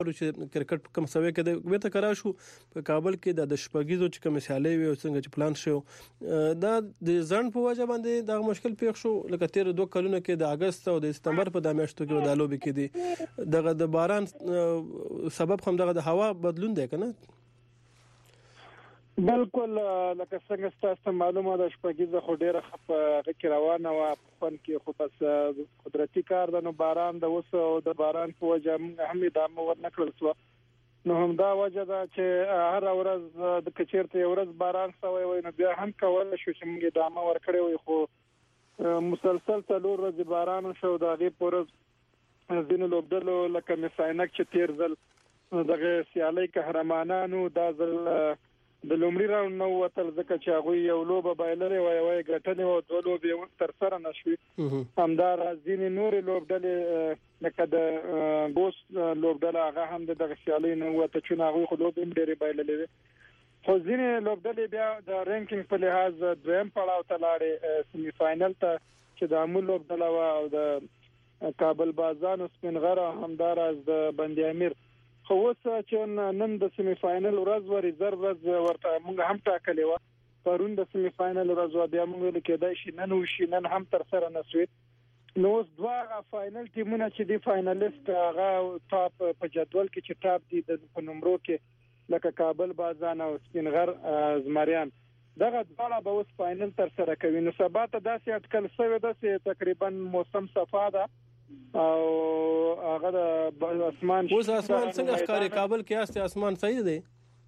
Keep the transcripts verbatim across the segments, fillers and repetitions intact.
چې کرکټ کوم سوي کې د وته کرا شو په کابل کې د شپږیزو چې کوم سیالي وي څنګه چې پلان شو دا د ځان په وجه باندې دا مشکل پیښ شو لکه تیر دوه کلونو کې د اگست او د سپتمبر په د میاشتو کې د لوبي کې دي دغه د باران سبب هم دغه د هوا بدلون دی کنه بالکل لکه څنګه ستاسو معلومه ده شپږیزه خو ډیره خپه کې روانه و په کې خو بس قدرتي کار د نو باران د وسو او د باران په وجه هم د مور نکړل سو نو هم دا وجه ده چې هر ورځ د کچیرته ورځ باران سوی وي نو بیا هم کول شو چې موږ د امر ورکړی وي خو مسلسل څلور ورځې باران شو د غي پورز زینو لوبدلو لکه مساینک چې تیر ځل دغه سیالي قهرمانانو دا ځل د لومړي راوند نو وتل ځکه چې هغه یو لوبه بایلري وای وای ګټنې او دوه لوبې تر سره نشوي همدار ځینې نور لوبډلې لکه د بوس لوبډله هغه هم د دغه سیالي نو وته چې هغه خو لوبې ډېرې بایللې خو ځینې لوبډلې بیا د رانکینګ په لحاظ دویم پړاو ته لاړې سیمي فائنل ته چې د امول لوبډله او د کابل بازان سپینغره همدار از د بندي امیر خو اوس چې نن د سیمي فائنل ورځ و ریزرو ورځ ورته موږ هم ټاکلې و پرون د سیمي فائنل ورځ بیا موږ ویل کېدای شي نن وشي نن هم تر سره نشوي نو اوس دوه فائنل ټیمونه چې دی فائنلیست هغه ټاپ په جدول کې چې ټاپ دي د نمبرو کې لکه کابل بازان او سپینغر زمریان دغه ډول به اوس فائنل تر سره کوي نو سبا ته داسې اټکل شوی ده چې تقریبا موسم صفا ده او هغه د اسمان اوس اسمان څنګه ښکاري کابل کې است اسمان صحیح دی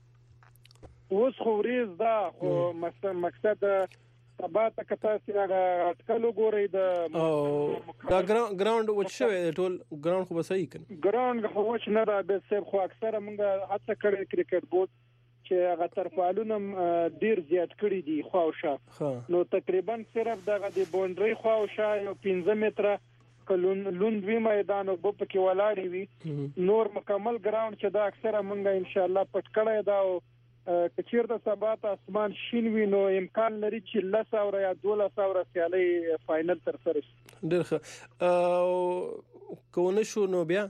اوس خو ریز دا خو مقصد سبا ته کته چې هغه اټکل وګوري د او دا ګراوند وچ شوی ټول ګراوند خو به صحیح کړي ګراوند خو وچ نه را به سب خو اکثره موږ هڅه کړې کرکټ بورډ چې هغه طرفالونه ډیر زیات کړی دي خو شا نو تقریبا صرف دغه د بونډري خو شا یو پنځه متره کلون لوندوي میدان او په کې ولاړی وي نور مکمل ګراوند چې دا اکثره مونږه ان شاء الله پټ کړی دا او کچیر د سبات اسمان شین وي نو امکان لري چې لس او یا دولس او سیالي فائنل تر سره شي ډیر ښه او کوونه شو نو بیا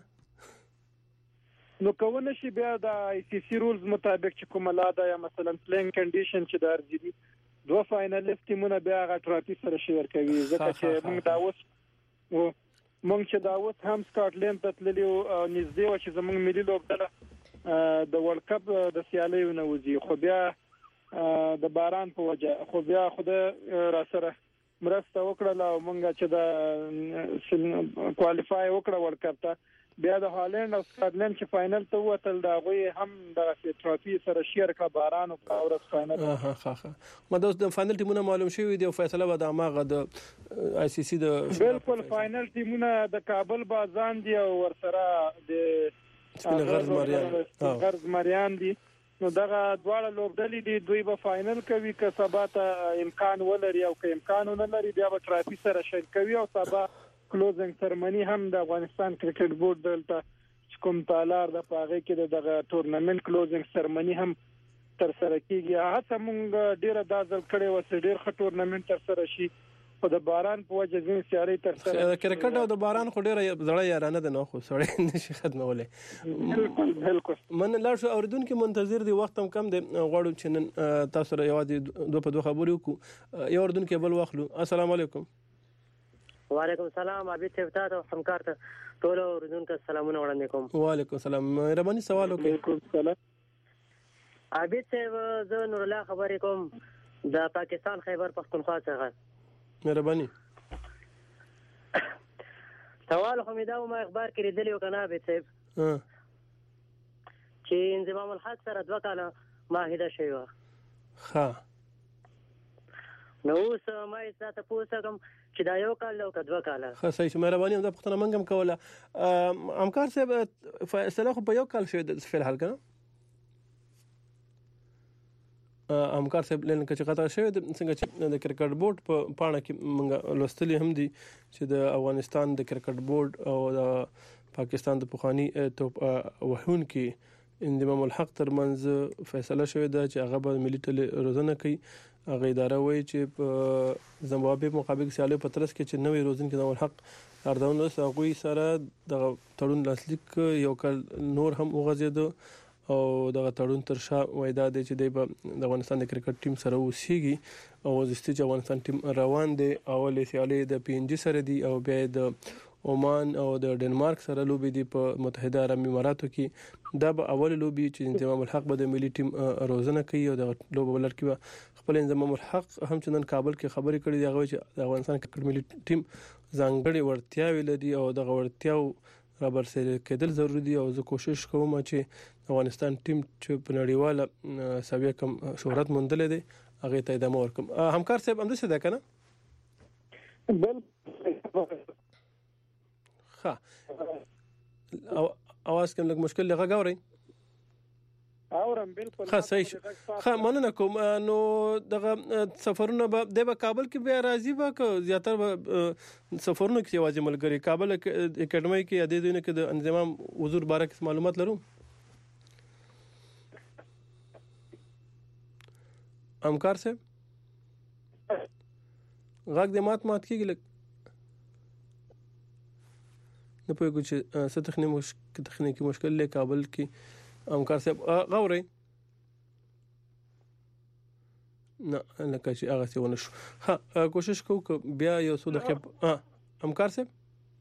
نو کوونه شي بیا د آی سی سی رولز مطابق چې کومه لاده یا مثلا پلین کنډیشن چې د ارزيدي دوه فائنلیست ټیمونه بیا غا ټراپی سره شیر کوي ځکه چې موږ دا اوس و مونږ چې دا اوس هم سکاټلند ته تللی او نږدې و چې زموږ ملي لوبډله د ورلد کپ د سیالیو نه وځي خو بیا د باران په وجه خو بیا خدای را سره مرسته وکړه او مونږ چې د کوالیفای وکړه ورلد کپ ته بیا د هالند او سکاټلند چې فائنل ته وتل دا غوي هم د ټرافي سره شیر کا باران او اورس فائنل ها ها ها مده د فائنل ټیمونه معلوم شوی دی او فیصله به د اماغه د آی سی سی د بالکل فائنل ټیمونه د کابل بازان دی او ورسره د غرض مریان غرض مریان دي نو دغه دواړه لوبډلې دي دوی به فائنل کوي که سبا ته امکان ولري او که امکان نه لري بیا به ټرافي سره شیر کوي او سبا کلوزینګ سرمنی هم د افغانستان کرکټ بورډ دلته کوم تالار د پاغه کې دغه ټورنمنت کلوزینګ سرمنی هم تر سره کیږي هڅه مونږ ډیره دازل کړي و ډیر ښه ټورنمنت تر سره شي او د باران په وجه ځین سیاري تر سره کرکټ او د باران خو ډیره زړه یارانه ده نو خو سړی نشي ختمولې بالکل بالکل من لا شو اوردونکو منتظر دي وخت هم کم دي غواړو چې تاسو سره یوازې دوه په دوه خبرې وکړو یو اوردونکو بل واخلو السلام علیکم وعلیکم السلام عابد صاحب تاسو همکار ته ټول اوردونکو سلامونه وړاندې کوم وعلیکم السلام مهرباني سوال وکړئ وعلیکم السلام عابد صاحب زه نور الله خبرې کوم د پاکستان خیبر پختونخوا څخه مهرباني سوال خو مې دا ما اخبار کې لیدلی و کنه عابد صاحب چې انضمام الحق سره دوه کاله معاهده شوی وه ښه نو اوس ما یې تاسو پوښتم چې دا یو کال او دوه کال ښه صحیح مهرباني هم د پښتنه منګم کوله همکار صاحب فیصله خو په یو کال شوی د فعل حال کنه همکار صاحب لن کې چې قطع شوی د څنګه چې د کرکټ بورډ په پاڼه کې موږ لوستلي هم دي چې د افغانستان د کرکټ بورډ او د پاکستان د پخوانی توپ وهون کې انضمام الحق ترمنځ فیصله شوې ده چې هغه به ملي ټولې روزنه کوي. هغه اداره وایي چې په زمبابوې مقابل سیالیو په ترڅ کې چې نوې روزونکي انضمام الحق اردون له هغوی سره د تړون لاسلیک یو کال نور هم وغځېده او دغه تړون تر شا وایي دا دی چې دی به د افغانستان د کرکټ ټیم سره اوسیږي او وروستي چې افغانستان ټیم روان دی اولې سیالۍ د پی ان جي سره دي او بیا د عمان او د ډنمارک سره لوبي دي په متحده عرب اماراتو کې. دا به اول لوبي چې انضمام الحق به د ملي ټیم روزنه کوي او د لوبو ولر کې خپل انضمام الحق هم چې نن کابل کې خبرې کړې دي هغه چې د افغانستان کرکټ ملي ټیم ځانګړي وړتیاوې لري او د وړتیاو رابرسېره کېدل ضروري دي او زه کوشش کوم چې افغانستان ټیم چې په نړیواله سویه کم شهرت موندل دي هغه ته ادامه ورکوم. همکار صاحب هم څه ده کنه بل ها او اواز کوم لږ مشکل لږه غوړی اورم بالکل ها صحیح ها مننه کوم. نو دغه سفرونه به د کابل کې بیا راځي به که زیاتره سفرونه کې یوازې ملګری کابل اکیډمي کې د دې نه کې د انضمام حضور باره کې معلومات لرو. همکار صاحب غږ د مات مات کېږي لږ نه پوهېږو چې څه تخنیکي مشکل تخنیکي مشکل له کابل کې همکار صاحب غوړی نه لکه چې هغه څه ونه شو. ها کوشش کوو که بیا یو څو دقیقې ها همکار صاحب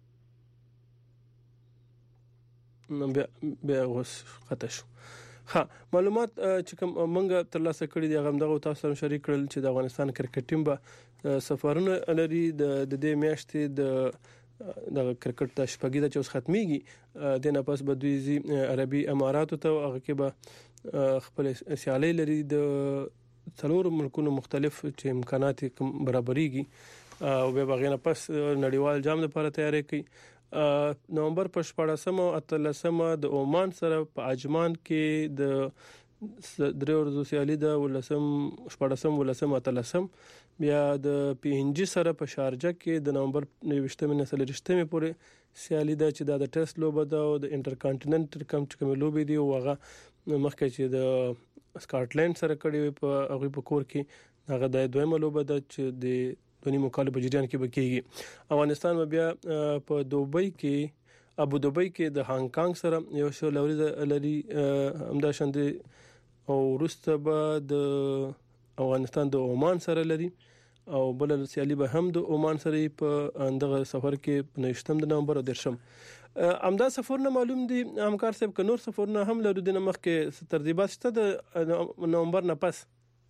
نه بیا بیا اوس خطا شو. ها معلومات چې کوم منګه ترلاسه کړي دي هغه دغه تاسو سره شریک کړل چې د افغانستان کرکټ ټیم به سفرونه لري د دې میاشتې د د کرکټ د شپږی د چوس ختميږي د نه پس به دوی زی عربي اماراتو ته هغه کې به خپل سیالي لري د څلور ملکونو مختلف چې امکانات برابرېږي او به بغیر نه پس نړیوال جام لپاره تیاری کوي. نومبر په شپږم او اتلسم د عمان سره په عجمان کې د درې ورځو سیالي د ولسم شپږم ولسم اتلسم بیا د پی ان جی سره په شارجه کې د نومبر نويشتمه نسل رښتمه پورې سیالي د چې د ټیسټ لوبه ده او د انټرکانټیننټل کم چې کوم لوبې دي او هغه مخکې چې د سکاټلند سره کړي په هغه په کور کې هغه د دویمه لوبه ده چې د دونی مقابله په جریان کې بکیږي. افغانستان بیا په دوبۍ کې ابو ظبي کې د هانګ کانګ سره یو شو لوري لري همدا شاندې او وروسته به د افغانستان د عمان سره لري او بل سیالي به هم د عمان سره په اندغه سفر کې په نوشتم د نومبر او درشم امدا سفرونه معلوم دي همکار صاحب ک نور سفرونه هم لرو د مخ کې ترتیبات شته د نومبر نه پس.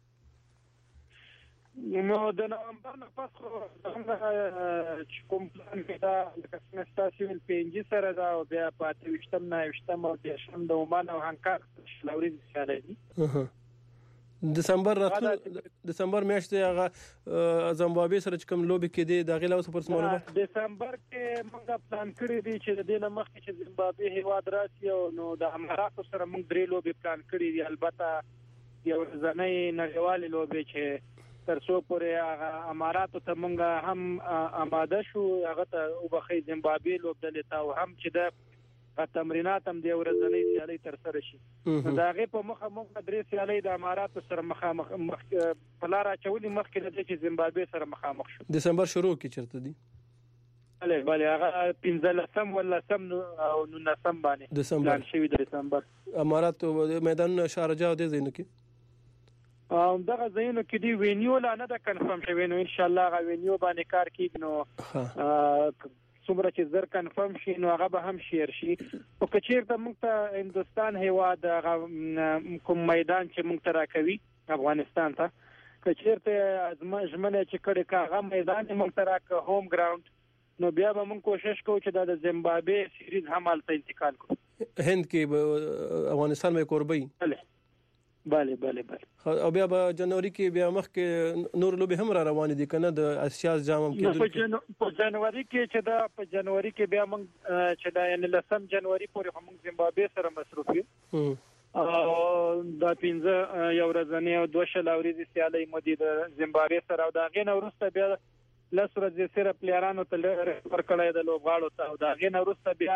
نو د نومبر نه پس چې کوم پلان کې دا لکه څنګه تاسو ول پی ان جی سره دا او بیا په توشتم نه وشتم او د د عمان او هانکار لوري سیالي دي. دسمبر راتلو دسمبر میاشتې هغه زمبابوې سره چې کوم لوبي کې دي د غیلا اوس پر معلومات دسمبر کې موږ پلان کړی دي چې د دې نه مخکې چې زمبابوې هیواد راشي او نو د اماراتو سره موږ درې لوبي پلان کړی دي. البته یو ځنې نړیوال لوبي چې تر څو پورې هغه اماراتو ته موږ هم آماده شو هغه ته وبخې زمبابوې لوبدل تا او هم چې د تمرینات هم د ورځنۍ سیالي تر سره شي. دا غي په مخه موږ درې سیالي د اماراتو سره مخامخ پلار اچولي مخکې د چې زمبابوې سره مخامخ شو. دسمبر شروع کی چرته دي بله بله هغه پنځلسم ولا سم او نسم باندې دسمبر شوی د دسمبر امارات میدان شارجه د زینو کې او دغه زینو کې دی وینیو لا نه د کنفرم شوی نو ان شاء الله غو وینیو باندې کار کیږي نو څومره چې زر کنفرم شي نو هغه به هم شیر شي. او کچیر ته موږ ته هندستان هیواد کوم میدان چې موږ ته راکوي افغانستان ته کچیر ته ازمنه چې کړي کاغه میدان موږ ته راک هوم ګراوند نو بیا به موږ کوشش کوو چې د زمبابوې سیریز هم الته انتقال کړو. هند کې افغانستان مې قربي bale bale bale او بیا په جنوري کې بیا مخ کې نور لوبي هم را روان دي کنه د اسیا جام کې په جنوري کې چې دا په جنوري کې بیا موږ چې دا یعنی لسم جنوري پورې هم زمبابوې سره مصروف یو او دا پنځه یو ورځې او دوه شل ورځې سیالي مودي د زمبابوې سره او دا غین ورسته بیا لس ورځې سره پلیرانو ته ورکړای د لوبغاړو ته او دا غین ورسته بیا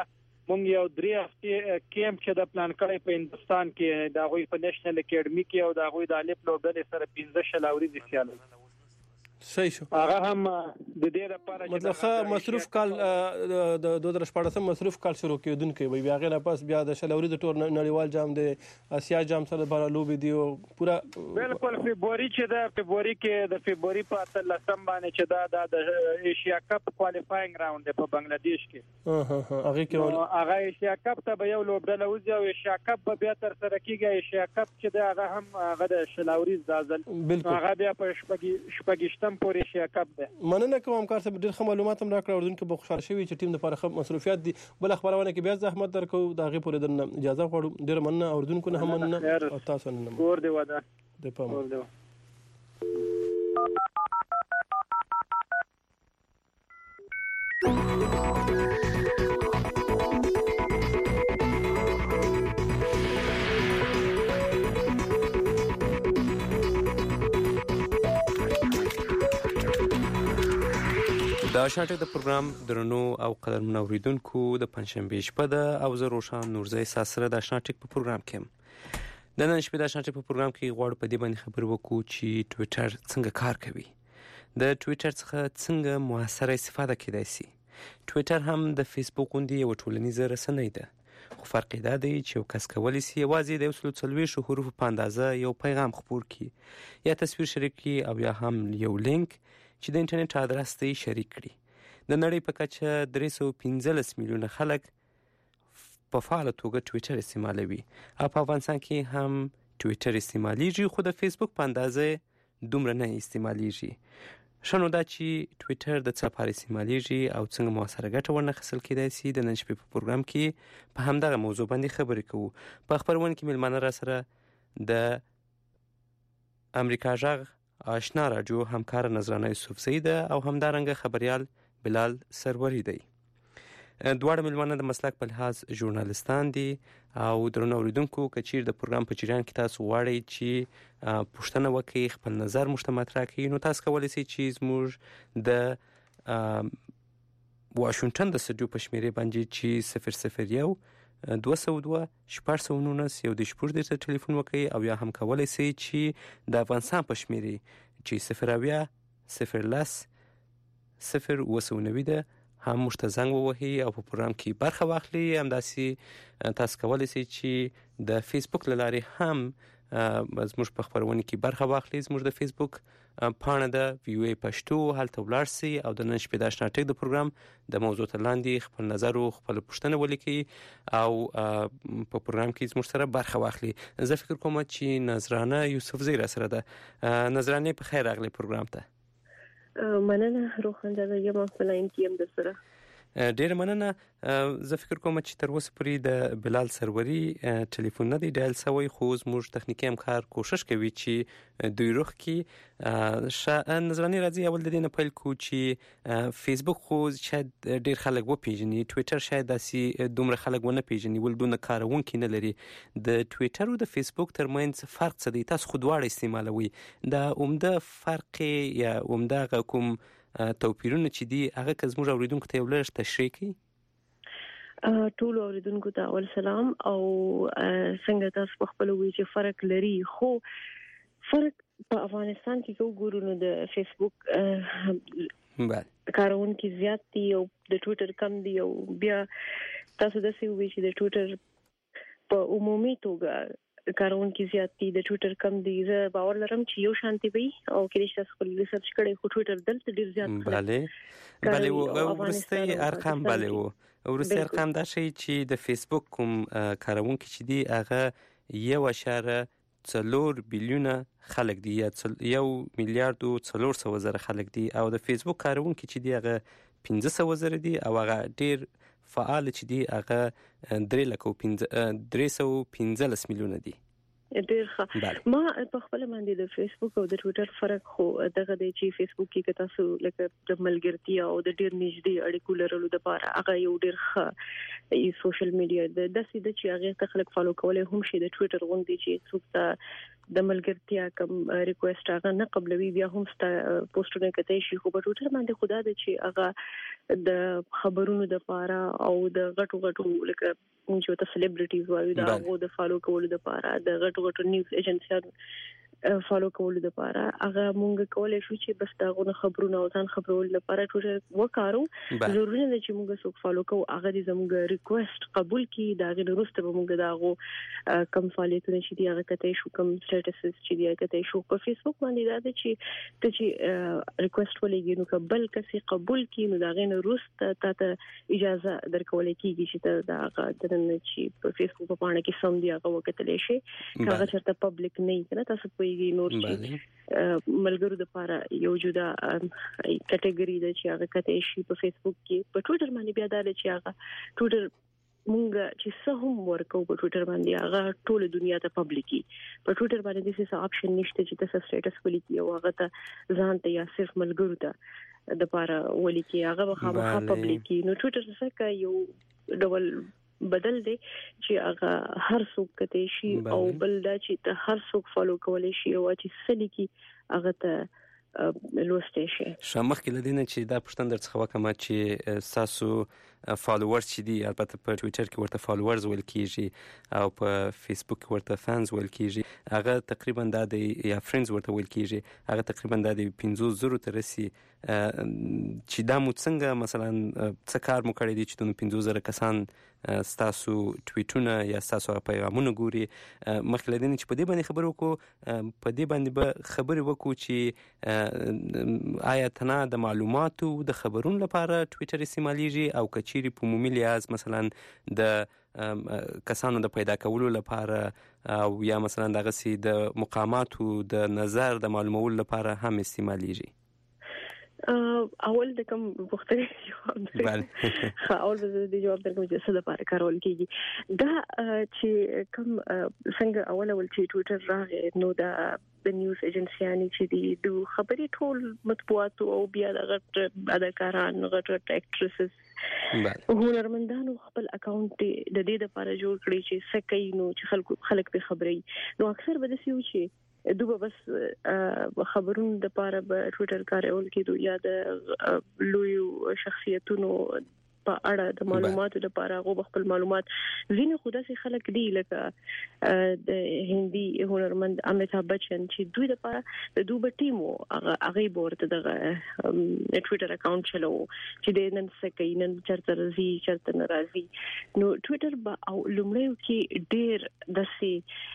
مونږ یو درې هفته کیمپ چې د پلان کړی په هندستان کې د غوي په نېشنل اکیډمي کې او د غوي د الف لوبډلې سره پنځه شلاوري دي سیال صحیح شو. هغه هم د دې لپاره مطلب ښه مصروف کال د دوه هزار شپږ مصروف کال شروع کېدونکې وي، بیا غیر پس بیا د شلوري د ټور نړیوال جام د اسیا جام سره بار لوبي دی او پورا بالکل فبراير چې د فبراير کې د فبراير په اتلسم باندې چې دا د ایشیا کپ کوالیفاینګ راوند په بنگلاديش کې ها ها ها هغه کې هغه ایشیا کپ ته به یو لوبډله وځي او ایشیا کپ به بیا تر سره کیږي. ایشیا کپ چې دا هغه هم هغه د شلوري ځل هغه بیا په شپږ شپږشتم پورې ایشیا کپ ده. مننه کوم کار څه ډیر ښه معلومات هم راکړه، اردن کې به خوشاله شوی چې ټیم د لپاره مصروفیات دي. بل خبرونه کې بیا زحمت درکو دا غي پورې درنه اجازه غواړم. ډیر مننه اردن کو نه هم مننه او تاسو نه ګور دی ودا د پام ګور دی. د شاټک د پروګرام درنو او قدرمنو اوریدونکو د پنځشنبه شپه ده او زه روشان نورزی ساسره د شاټک په پروګرام کې د نن شپې د شاټک په پروګرام کې غواړو په دې باندې خبرې وکړو چې ټویټر څنګه کار کوي، د ټویټر څخه څنګه موثره استفاده کېدای شي. ټویټر هم د فیسبوک غوندې یو ټولنیزه رسنۍ ده، خو فرق دا دی چې یو کس کولی شي یوازې د یو سلو څلوېښتو حروفو په اندازه یو پیغام خپور کړي یا تصویر شریک کړي او یا هم یو لینک چې د انټرنیټ ادرس ته شریک کړي. د نړۍ په کچه درې سوه پنځلس میلیونه خلک په فعاله توګه ټویټر استعمالوي او په افغانستان کې هم ټویټر استعمالیږي، خو د فیسبوک په اندازه دومره نه استعمالیږي. ښه نو دا چې ټویټر د څه لپاره استعمالیږي او څنګه موثره ګټه ورنه اخیستل کېدای شي، د نن شپې په پروګرام کې په همدغه موضوع باندې خبرې کوو. په خپرونه کې میلمانه را سره د امریکا غږ آشنا راډیو همکار نظرانه یوسفزۍ ده او همدارنګه خبریال بلال سروری دی. دواړه میلمانه د مسلک په لحاظ ژورنالیستان دي او درنو اوریدونکو که چیرې د پروګرام په جریان کې تاسو غواړئ چې پوښتنه وکړئ، خپل نظر موږ ته مطرح کړئ، نو تاسو کولی شئ چې زموږ د واشنګټن د سټډیو په شمیرې باندې چې صفر صفر یو دوه سوه دوه شپږ سوه نولس یو د شپږ دېرش ټلیفون وکړئ او یا هم کولی شئ چې د افغانستان په شمیرې چې صفر اویا صفر لس صفر اوه سوه نوي ده هم موږ ته زنګ ووهئ او په پروګرام کې برخه واخلئ. همداسې تاسو کولی شئ چې د فیسبوک له لارې هم زموږ په خپرونه کې برخه واخلئ. زموږ د فیسبوک پاڼه ده وی او ای پښتو، هلته ولاړ شئ او د نن شپې د اشنا ټک د پروګرام د موضوع تر لاندې خپل نظر او خپل پوښتنه ولیکئ او په پروګرام کې زموږ سره برخه واخلئ. زه فکر کوم چې نظرانه یوسفزۍ را سره ده. نظرانه په خیر راغلی پروګرام ته. مننه روخان زاده یم په لاین کې هم در سره. ډیر مننه. زه فکر کوم چې تر اوسه پورې د بلال سروري ټلیفون نه دی ډایل شوی، خو زموږ تخنیکي همکار کوشش کوي چې دوی روخ کې نظرانه راځي. اول د دې نه پیل کوو چې فیسبوک خو شاید ډیر خلک وپیژني، ټویټر شاید داسې دومره خلک ونه پیژني ول دونه کارونکي نه لري. د ټویټر او د فیسبوک ترمنځ فرق څه دی؟ تاسو خو دواړه استعمالوي، دا عمده فرق یا عمده کوم توپیرونه چې دي هغه که زموږ اوریدونکو ته یو لږ تشریح کړي؟ ټول اوریدونکو ته اول سلام او څنګه تاسو په خپل وی چې فرق لري، خو فرق په افغانستان کې کو ګورو نو د فیسبوک بله کارونکي زیات دي او د ټویټر کم دي، او بیا تاسو داسې وی چې د ټویټر په عمومي توګه کارونکي زیات دي، د ټویټر کم دي. زه باور لرم چې یو شانتي وي او کې چې تاسو خپل ریسرچ کړئ، خو ټویټر دلته ډیر زیات بله بله ورستي ارقام بله و ورستي ارقام دا شي چې د فیسبوک کوم کارونکي چې دي هغه یو اشاره څلور بیلیونه خلک دي یا یو میلیارډ او څلور سوه زره خلک دي، او د فیسبوک کارونکي چې دي هغه پنځه سوه زره دي او هغه ډیر فعال چې دي هغه درې لکه درې سوه پنځلس میلیونه دي. ډیر ښه. ما په خپل باندې د فیسبوک او د ټویټر فرق خو دغه دی چې فیسبوک کې تاسو لکه د ملګرتیا او د ډیر نږدې اړیکو لرلو لپاره هغه یو ډیر ښه ای سوشل میډیا د داسې د چې هغه ته خلک فالو کولای هم شي. د ټویټر غونډې چې څوک ته د ملګرتیا کوم ریکوست هغه نه قبلوي بیا هم ستا پوسټونه کوي شي، خو په ټویټر باندې خدا د چې هغه د خبرونو د لپاره او د غټو غټو لکه چې ته سلیبریټیز وایي دا غو د فالو کولو د لپاره د غټو غټو نیوز ایجنسیانو فالو کولو د لپاره هغه مونږ کولای شو چې بس دا غو خبرونه او ځان خبرول لپاره ټول وکارو ضروري نه چې مونږ څوک فالو کوو هغه دې زموږ ریکوست قبول کړي دا غو وروسته مونږ دا غو کم فعالیتونه چې دی هغه کته شو کم سټیټسز چې دی کته شو په فیسبوک باندې دا چې ته چې ریکوست ولېږي نو قبل کسي قبول کړي نو دا غو وروسته ته اجازه درکول کېږي چې ته دا هغه درنه چې په فیسبوک په باندې کې سم دی هغه وکټلې شي هغه چرته پبلک نه کنه تاسو په نور چې ملګرو د لپاره یو جدا کټګوري ده چې هغه کته شي په فیسبوک کې په ټوئیټر باندې بیا دا چې هغه ټوئیټر مونږ چې څه هم ورکو په ټوئیټر باندې هغه ټول دنیا ته پبليکي په ټوئیټر باندې د څه اپشن نشته چې تاسو سټیټس ولیکي او هغه ته ځان ته یا صرف ملګرو ته د لپاره ولیکي هغه به خامخا پبليکي نو ټوئیټر څخه یو ډبل بدل دی چې هغه هر څوک کته شي او بل دا چې ته هر څوک فالو کولای شي او چې سلی کی هغه ته لوستي شي شمخ کې لدینه چې دا پښتون درڅخه وکم چې تاسو فالوورز چې دي البته په ټوئیټر کې ورته فالوورز ویل کیږي او په فیسبوک کې ورته فانز ویل کیږي هغه تقریبا د یا فرندز ورته ویل کیږي هغه تقریبا د پنځوس زره تر رسي چې دا مو څنګه مثلا څه کار مو کړی دي چې د پنځوس زره کسان ستاسو ټویټونه یا ستاسو پیغامونه ګوري مخکې لدین چې په دې باندې خبرو کو په دې باندې به خبرې وکړو چې آیا تنه د معلوماتو د خبرونو لپاره ټویټر استعماليږي او کچيري په عمومي لحاظ مثلا د کسانو د پیدا کولو لپاره او یا مثلا دغه سي د مقاماتو د نظر د معلومولو لپاره هم استعماليږي اول د کوم پوښتنې جواب درکړم اول د جواب درکړم چې څه د لپاره کارول کیږي دا چې کوم څنګه اول اول چې ټوئیټر راغی نو دا د نیوز ایجنسیانې چې دي د خبرې ټول مطبوعات او بیا د غټ اداکاران غټ اکټریسز هنرمندانو خپل اکاونټ د دې لپاره جوړ کړی چې سکه نو چې خلک خلک په خبرې نو اکثر به دسی و چې دوه بس خبرونو د لپاره په ټوئیټر کارول کېدو یا د لوی شخصیتونو په اړه د معلوماتو لپاره غو خپل معلومات زینه خو داسې خلک دی لکه د هندي هنرمند امیتابھ بچن چې دوی لپاره د دوه ټیمو هغه هغه ورته د ټوئیټر اکاونټ چلو چې د نن سکه نن چرته راځي چرته ناراضي نو ټوئیټر با او لومړی کې ډیر داسې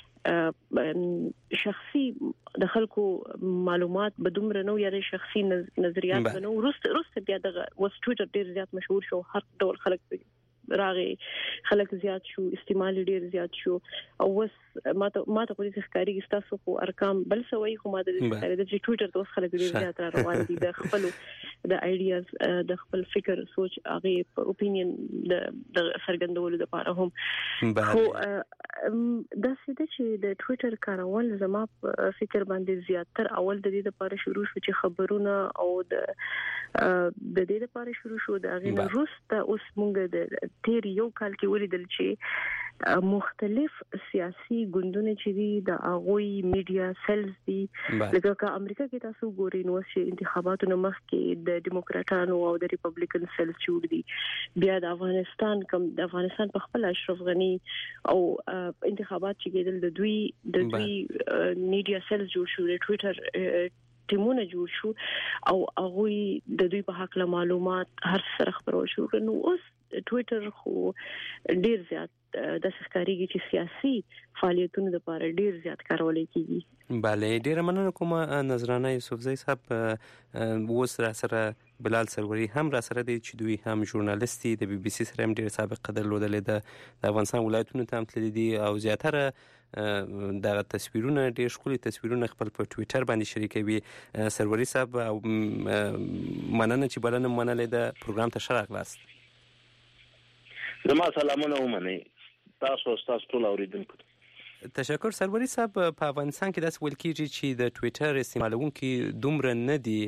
شخصي د خلکو معلومات به دومره نو یا شخصي نظریات نو ورسته ورسته بیا د وس ټوئیټر ډیر زیات مشهور شو هر ډول خلک راغی خلک زیات شو استعمال ډیر زیات شو او وس ماته ماته په دې ښکاری تاسو خو ارقام بل سوي خو ماته د ښکاری د ټوئیټر د خلک ډیر زیات را روان دي د خپل د ایډیاز د خپل فکر سوچ هغه اپینین د سرګندولو لپاره هم خو دا څه چې د ټوئیټر کارول زما فکر باندې زیاتره اول د دې لپاره شروع شو چې خبرونه او د د دې لپاره شروع شو د هغه وروسته اوس مونږ د تیر یو کال کې ولیدل چې مختلف سیاسي ګوندونه چې دي د اغوي میډیا سیلز دي لکه امریکا کې تاسو ګورئ نو چې انتخاباتو مخ کې د دیموکراتانو او د ریپبلیکن سیلز جوړ دي بیا د افغانستان کوم د افغانستان په خپل اشرف غنی او انتخابات چې کېدل د دوی د دوی میډیا سیلز جوړ شو د ټوئیټر ټیمونه جوړ شو او هغه د دوی په حق له معلومات هر سره خبرو شو نو اوس ټوئیټر خو ډیر زیات د سکاريږي چې سیاسي فعالیتونو لپاره ډیر زیات کارول کیږي bale ډیر مننه کوم نظرانه یوسفزئی صاحب وس را سره بلال سروري هم را سره دي چې دوی هم ژورنالیستي د بي بي سي سره هم ډیر سابق قدر لودلې ده د افغانستان ولایتونو ته هم تللي دي او زیاتره دغه تصویرونه ډیر ښکلي تصویرونه خپل په ټوئیټر باندې شریکوي سروري صاحب مننه چې بلنه منلې ده پروګرام ته ښه راغلاست زما سلامونه ومنئ تاسو تاسو ټول اوریدونکو تشکر سروري صاحب په افغانستان کې داس ویل کیږي چې د ټوئیټر استعمالونکو دومره نه دي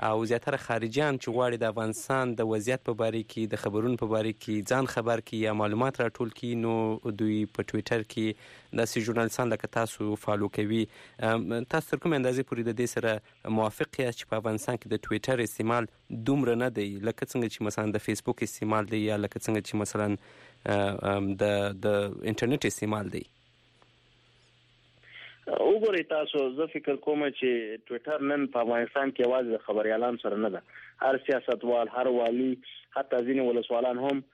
او زیاتره خارجيان چې غواړي د افغانستان د وضعیت په باره کې د خبرونو په باره کې ځان خبر کړي یا معلومات راټول کړي، نو دوی په ټویټر کې داسې ژورنالیستان لکه تاسو فالو کوي. تاسو تر کومې اندازې پورې د دې سره موافق یاست چې په افغانستان کې د ټویټر استعمال دومره نه دی لکه څنګه چې مثلا د فیسبوک استعمال دی یا لکه څنګه چې مثلا د د انټرنیټ استعمال دی؟ وګورئ تاسو، زه فکر کوم چې ټویټر نن په افغانستان کې یوازې د خبريالان سره نه ده. هر سیاستوال، هر والی، حتی ځینې ولسوالان هم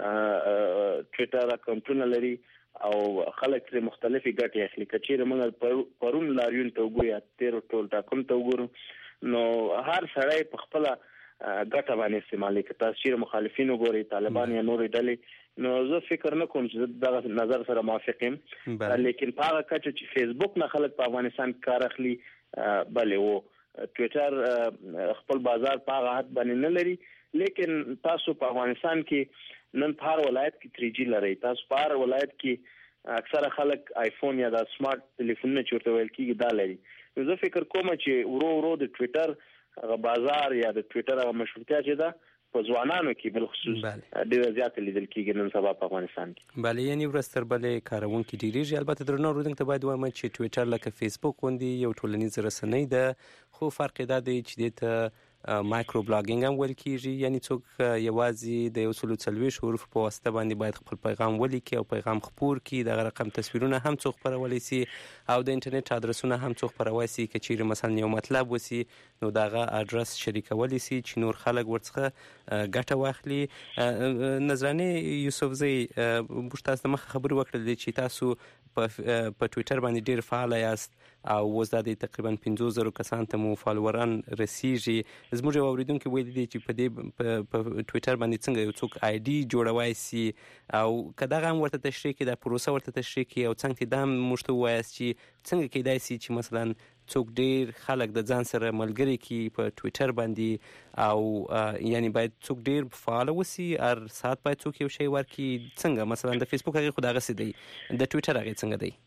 ټویټر اکاونټونه لري او خلک ترې مختلفې ګټې اخلي. که چیرې موږ پرون لاریون ته وګورو یا تېرو ټول ټاکنو ته وګورو، نو هر سړی په خپله ګټه باندې استعمالوي. که تاسو چیرې مخالفین وګورئ، طالبان یا نورې ډلې، نو زه فکر نه کوم چې دغه نظر سره موافق یم. لیکن په هغه کچه چې فیسبوک نه خلک په افغانستان کې کار اخلي، بلې و ټویټر خپل بازار په هغه حد باندې نه لري. لیکن تاسو په افغانستان کې نن په هر ولایت کې تھری جی لرئ. تاسو په هر ولایت کې اکثره خلک آیفون یا د سمارټ ټلیفونونه چې ورته ویل کېږي دا لري. نو زه فکر کوم چې ورو ورو د ټویټر هغه بازار یا د ټویټر هغه مشهورتیا چې ده په ځوانانو کې بل خصوص ډېر زیات لیدل کېږي نن سبا په افغانستان کې. بله، یعنی ورځ تر بلې کاروونکي ډېرېږي. البته درنو اورېدونکو ته باید ووایم چې ټویټر لکه فیسبوک غوندې یو ټولنیز رسنۍ ده، خو فرق یې دا دی چې دې ته مایکرو بلاګینګ هم ویل کېږي، یعنی څوک یوازې د یو سلو څلوېښت حروفو په واسطه باندې باید خپل پیغام ولیکي او پیغام خپور کړي. دغه رقم تصویرونه هم څوک خپرولی سي او د انټرنیټ ادرسونه هم څوک خپرولی سي. که چیرې مثلا یو مطلب وسی نو دغه ادرس شریکولی سي چې نور خلک ورڅخه ګټه واخلي. نظرانې یوسفزۍ، موږ تاسو ته مخه خبرې وکړلې چې تاسو په ټویټر باندې ډېر فعاله یاست او اوس دا د تقریبا پنځو زرو کسانو ته مو فالووران رسیږي. زموږ یو اورېدونکي ویلي دي چې په دې په ټویټر باندې څنګه یو څوک آی ډي جوړوای سي، او که دغه هم ورته تشریح کړي، دا پروسه ورته تشریح کړي، او څنګه چې دا هم موږ ته ووایاست چې څنګه کېدای سي چې مثلا څوک ډېر خلک د ځان سره ملګري کړي په ټویټر باندې، او یعنی باید څوک ډېر فعال وسی، هر ساعت باید څوک یو شی ورکړي. څنګه مثلا د فیسبوک هغې خو دغسې دی، د ټویټر هغې څنګه دی؟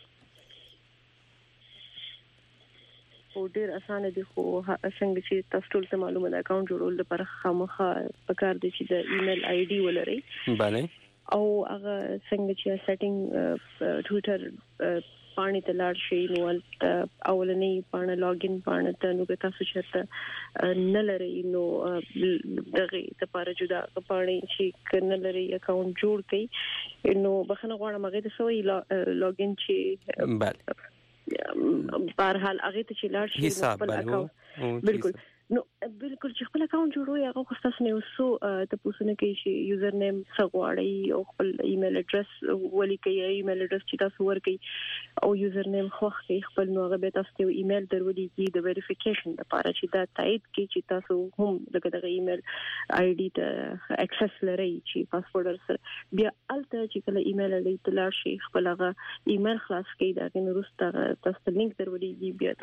او ډیر اسانه دي، خو څنګه چې تاسو ټول ته معلومه ده اکاونټ جوړول لپاره خامخا پکار دي چې د ایمیل آی ډي ولرئ. بله. او هغه څنګه چې سیټینګ ټویټر پاڼې ته لاړ شي، نو اولنۍ پاڼه لاګین پاڼه ته نو تاسو چېرته نه لرئ، نو دغه لپاره جدا پاڼې چې نه لرئ اکاونټ جوړ کړئ. نو بخښنه غواړم هغې ته سوی لاګین چې بله بهرحال هغه ته چې لاړ شي حساب باندې بالکل نو بالکل چې خپل اکاونټ جوړوي هغه خو تاسو نه وسو ته پوښتنه کوي چې یوزر نیم څه غواړي او خپل ایمیل اډرس ولیکي، ایمیل اډرس چې تاسو ورکړي او یوزر نیم خو خپل نو هغه به تاسو ته ایمیل درولېږي د ویریفیکیشن لپاره چې دا تایید کوي چې تاسو هم دغه ایمیل آی ډي ته اکسس لرئ چې پاسورډ سره. بیا الته چې کله ایمیل آی ډي ته لاړ شي خپل هغه ایمیل خلاص کړئ، دا کې وروسته تاسو لینک درولېږي، بیا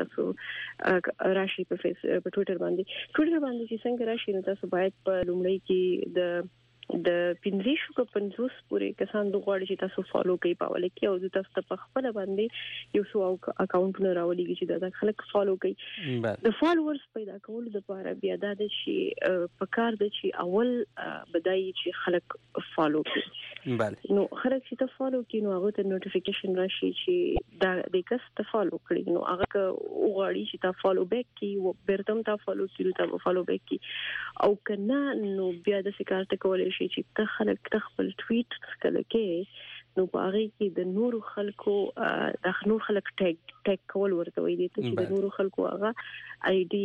تاسو راشي په فیس په ټویټر باندې ټویټر باندې چې څنګه راشي نو تاسو باید په لومړی کې د د پنځه شو که پنځوس پورې کسان د غواړي چې تاسو فالو کوي په اول کې، او تاسو ته په خپل باندې یو څو اکاونټونه راولېږي چې دا خلک فالو کوي. د فالوورز پیدا کولو لپاره بیا دا د شي په کار د چې اول بدایي چې خلک فالو کوي. بله. نو خلک چې ته فالو کوي نو هغه ته نوټیفیکیشن راشي چې دا د کس ته فالو کړي، نو هغه که وغواړي چې تا فالو بیک کی و بیرته هم تا فالو کړي تا فالو بیک کی، او کنه نو بیا د سکار ته کولای شي چې ته خلک ته خپل ټویټ کله کې نو په هغه کې د نورو خلکو د نور خلک ټیګ ټیګ کول ورته وي دي چې د نورو خلکو هغه آی ډي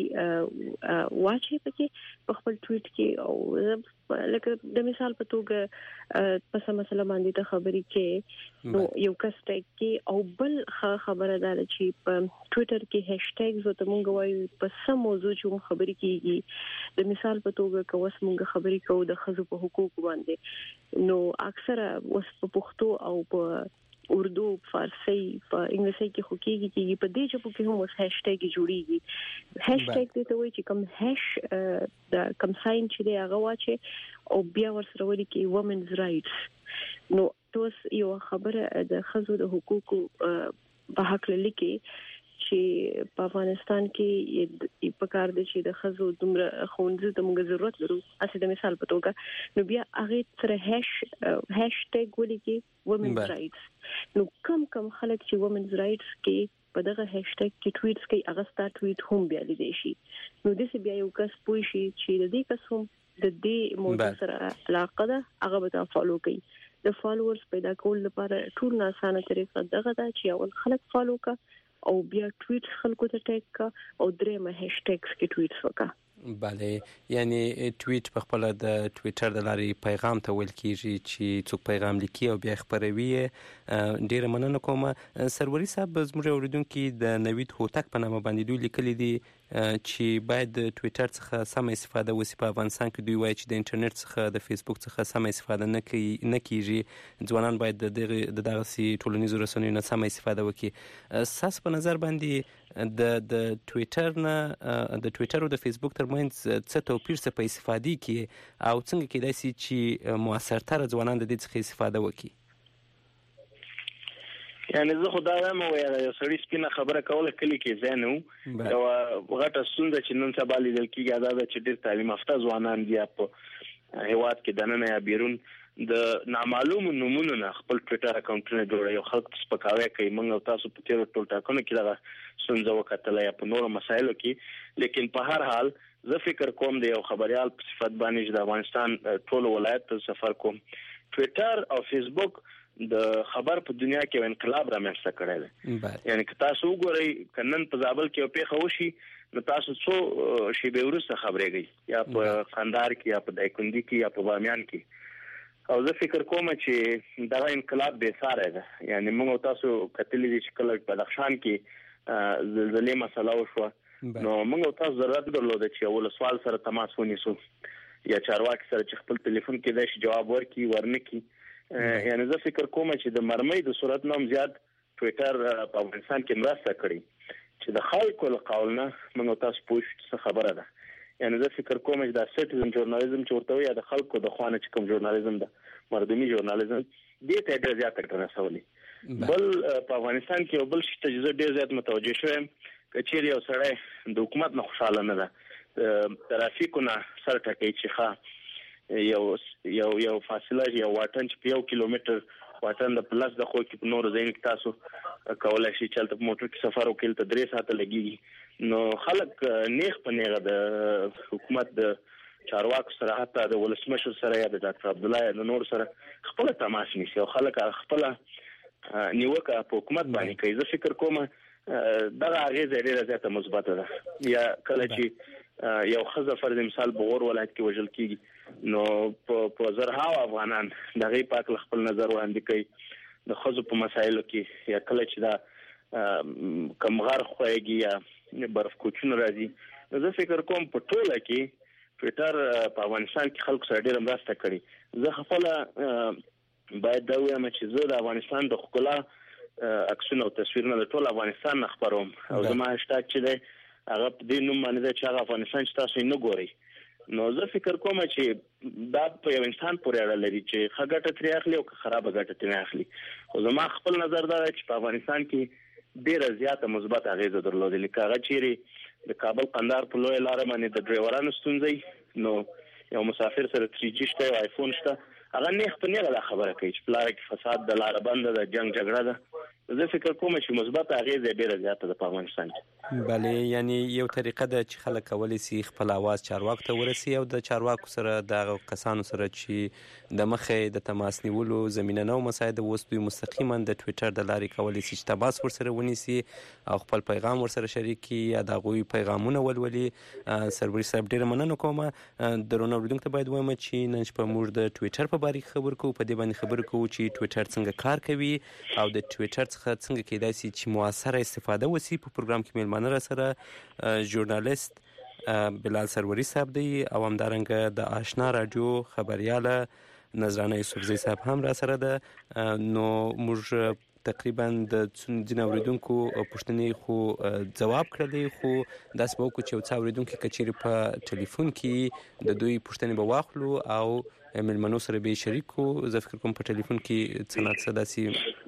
واچي پکې په خپل ټویټ کې، او لکه د مثال په توګه په سم مسله باندې ته خبرې کې نو یو کس ټیګ کې، او بل خبره ده چې په ټویټر کې هاشټیګز وته مونږ وایو په سم موضوع چې خبرې کیږي. د مثال په توګه که اوس مونږ خبرې کوو د ښځو په حقوقو باندې، نو اکثره اوس په پښتو او په اردو، فارسی، په انګلیسي کې خو کېږي کېږي په دې ژبو کې هم اوس هاشټیګ جوړیږي. هاشټیګ دې ته وایي چې کوم هاش د کوم ساين چې دی هغه واچي او بیا ورسره ولیکي وومنز رائټس، نو توس یو خبره د ښځو د حقوقو په حق لیکي چې په افغانستان کې په کار د چې د خزو دومره خوندې د موږ ضرورت لرو اسې د مثال په توګه نو بیا هغه سره هاش هاشټګ ولیکي وومنز رائټس نو کم کم خلک چې وومنز رائټس کې په دغه هاشټګ کې ټویټس کوي هغه ستا ټویټ هم بیا لیدي شي نو د څه بیا یو کس پوي شي چې د دې کس هم د دې موضوع سره علاقه ده هغه به تا فالو کوي د فالوورز پیدا کول لپاره ټول نه اسانه طریقه دغه ده چې اول خلک فالو کا او بیا ټویټ خلکو ته ټیګ کا او درېمه هاشټګز کې ټویټس وکا بله یعنی ټویټ په خپل د ټویټر د لارې پیغام ته ویل کیږي چې څوک پیغام لیکي او بیا خبروي ډیره مننه کوم سروري صاحب زموږ اوریدونکو د نوید هوتک په نامه باندې دوی لیکلي دي چې باید د ټویټر څخه سم استفاده وشي په افغانستان کې دوی وایي چې د انټرنیټ څخه د فیسبوک څخه سم استفاده نه کوي نه کیږي ځوانان باید د دغه دغه سي ټولنیزو رسنیو نه سم استفاده وکړي ساس په نظر باندې د د ټویټر نه د ټویټر او د فیسبوک ترمنځ څه توپیر څه په استفادې کې او څنګه کېدای شي چې موثرتر ځوانان د دې څخه استفاده وکړي یعنی زه خدای وایم یو سړی سپینه خبره کوله کلی کې زینو او غټه ستونزه چې نن سبا لیدل کېږي دا ده چې ډېر تعلیم یافته ځوانان دي په هیواد کې دننه یا بیرون د نامعلوم نمونه نه خپل ټویټر اکاونټونه جوړوي خلک سپکاوی کوي موږ تاسو په تیر ټول ټاکنو کې دا ستونزه وکړه یا په نورو مسایلو کې لیکن په هر حال زه فکر کوم د یو خبريال په صفت باندې د افغانستان ټول ولایت ته سفر کوم ټویټر او فیسبوک د خبر په دنیا کې انقلاب رامنځته کړی دی یعنی که تاسو وګورئ کنن په زابل کې په پیښه وشي نو تاسو څو شی به ورسته خبرېږئ یا په خندار کې یا په دایکندي کې یا په بامیان کې او زه فکر کوم چې دا انقلاب به ساره ده یعنی موږ تاسو کتلې دي چې کله په بدخشان کې زلزلې مسله وشوه نو موږ تاسو ضرورت درلود چې اول سوال سره تماس ونیسو یا چارواکي سره چې خپل ټلیفون کې د جواب ورکړي ورنکي یعنی زه فکر کوم چې د مرمۍ د صورت نوم زیات ټویټر په افغانستان کې مرسته کړې چې د خلکو له قول نه موږ تاسو پوه څه خبره ده یعنی زه فکر کوم چې دا سټیزن ژورنالیزم چې ورته وي د خلکو د خوانه چې کوم ژورنالیزم ده مردمي ژورنالیزم دې ته ډېر زیات تر رسولي بل په افغانستان کې بل شي ته ډېر زیات متوجه شوم چې یو سړی د حکومت نه خوشاله نه ده ترافیکونه سره ټکي چې ښه یو یو یو فاصله یو واټن چې یو کیلومتر واټن د پلاس د خو کې نور ځین تاسو کولای شي چې په موټر کې سفر وکړي ته درې ساعت لګي نو خلک نیخ په نیغه د حکومت د چارواکو سره حتی د ولسمشر سره یا د ډاکټر عبد الله یا نور سره خپل تماس نیسي او خلک خپل نیوکه په حکومت باندې کوي زه فکر کوم دا هغه ډیره زیاته مثبته ده یا کله چې یو خزه فرض مثال بغور ولایت کې وژل کیږي نو په په زرها افغانان دغه پاک خپل نظر وړاندې کوي د خزو په مسایلو کې یا کله چې دا کمغار خوېږي یا برف کوچونه راځي زه فکر کوم په ټوله کې ټویټر په افغانستان کې خلکو سره ډېر مرسته کړي زه خپل باید دا وایم چې زه د افغانستان د ښکلا عکسونه او تصویرونه د ټول افغانستان نه خبروم او زما هشتاګ چې دی هغه په دې نوم باندې چې هغه افغانستان چې تاسو نه ګورئ نو زه فکر کوم چې دا په یو انسان پورې اړه لري چې ښه ګټه ترې اخلي او خرابه ګټه ترې اخلي خو زما خپل نظر دا چې په افغانستان کې ډېره زیاته مثبت اغیزه درلوده لکه هغه چیرې د کابل قندهار په لویه لاره باندې د ډرایورانو ستونزې نو یو مسافر سره تھری جی شته او آیفون شته هغه نیخ په نیغه دا خبره کوي چې پلاره کې فساد د لاره بنده د جنگ جګړه ده زه فکر کوم چې مثبت اغیزه ډیره زیاته ده په افغانستان کې بله یعنی یو طریقه ده چې خلک کولی شي خپل اواز چارواکو ته ورسي او د چارواکو سره د کسانو سره چې د مخې د تماس نیولو زمینه نه مساعد اوس دوی مستقیما د ټویټر د لارې کولی شي چې تماس ورسره ونیسي او خپل پیغام ورسره شریک کړي یا د هغوی پیغامونه ولولي سروري صاحب ډیره مننه کوم درنو اوریدونکو ته باید وایم چې نن شپه موږ د ټویټر په باره کې خبرې کوو په دې باندې خبرې کوو چې ټویټر څنګه کار کوي او د ټویټر څخه څنګه کېدای شي چې موثره استفاده وشي په پروګرام کې میلمانه را سره ژورنالیست بلال سروري صاحب دی او همدارنګه د آشنا رادیو خبرياله نظرانه یوسفزی صاحب هم را سره ده نو موږ تقریبا د ځینې اوریدونکو پوښتنې خو ځواب کړلې خو داسې به وکړو چې یو څه اوریدونکي که چیرې په ټلیفون کې د دوی پوښتنې به واخلو او میلمنو سره به یې شریک کړو زه فکر کوم په ټلیفون کې څه نه څه داسې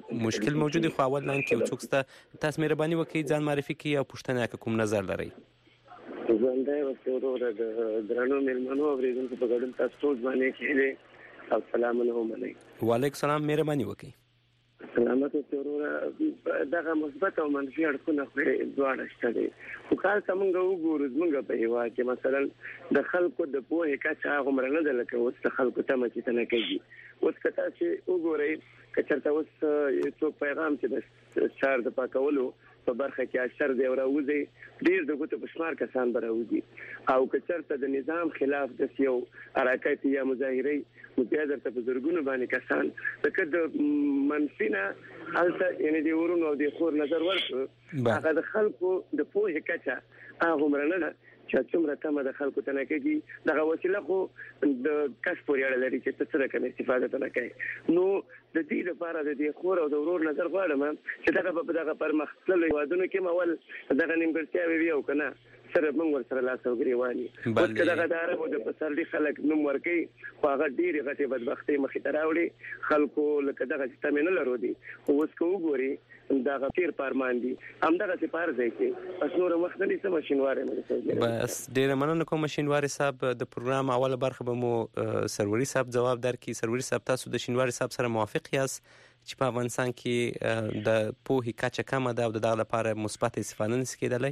مشکل موجود خو اول لاین کې یو څوک ستا تاسو مهرباني وکړئ ځان معرفي کړئ او پوښتنه کوم نظر لرئ. زنده وسوره د درنو ملمنو اوریدونکو په ګډون تاسو ټول باندې کېږي او سلامونه هم علی. وعلیکم السلام مهرباني وکړئ. سلامت وروره دغه مثبت او منفي اړخونه خو دواړه شته دي خو کار څنګه موږ وګورو موږ په هیواد کې مثلا د خلکو د پوهې کچه هغه مرنه ده لکه اوس د خلکو ته مچ ته نه کوي. اوس کته چې وګورئ کچرته اوس څوک پیغام چې د شهر د پاکولو په برخه کې اشر دی وراوځي ډیر د ګوتو په شمار کسان براوځي او کچرته د نظام خلاف د یو حرکت یا مظاهره متعدد ته بزرګونو باندې کسان د د منفینا الته یعنی دی ورونو د خور نظر ورکړه هغه د خلکو د پوهې کچه هغه مرنه چې څومره تمه د خلکو ته نه کوي دغه وسیله خو د کس پورې اړه لري چې څه رقم استفاده نه کوي. نو د دې لپاره د دې خور او د ورور نظر غواړم چې دغه په دغه پرمختللو هیوادونو کې مول دغه نیمګړتیا وي او کنه سره موږ ورسره لاس او ګریواني اوس که دغه د عربو د پسرلي خلک نوم ورکوي خو هغه ډېرې غټې بدبختۍ مخې ته راوړي خلکو لکه دغه سیستم یې نه لرو دي خو اوس که وګوري دغه تیر پارمان دي همدغسې په هر ځای کې بس نوره مخ نه دي څه مشینواری مې بس ډېره مننه کوم شینواري صاحب د پروګرام اوله برخه به مو سروري صاحب جواب درکړي. سروري صاحب تاسو د شینواري صاحب سره موافق یاست چې په افغانستان کې د پوهې کچه کمه ده او د دغه لپاره مثبت استفاده نشي کېدلی؟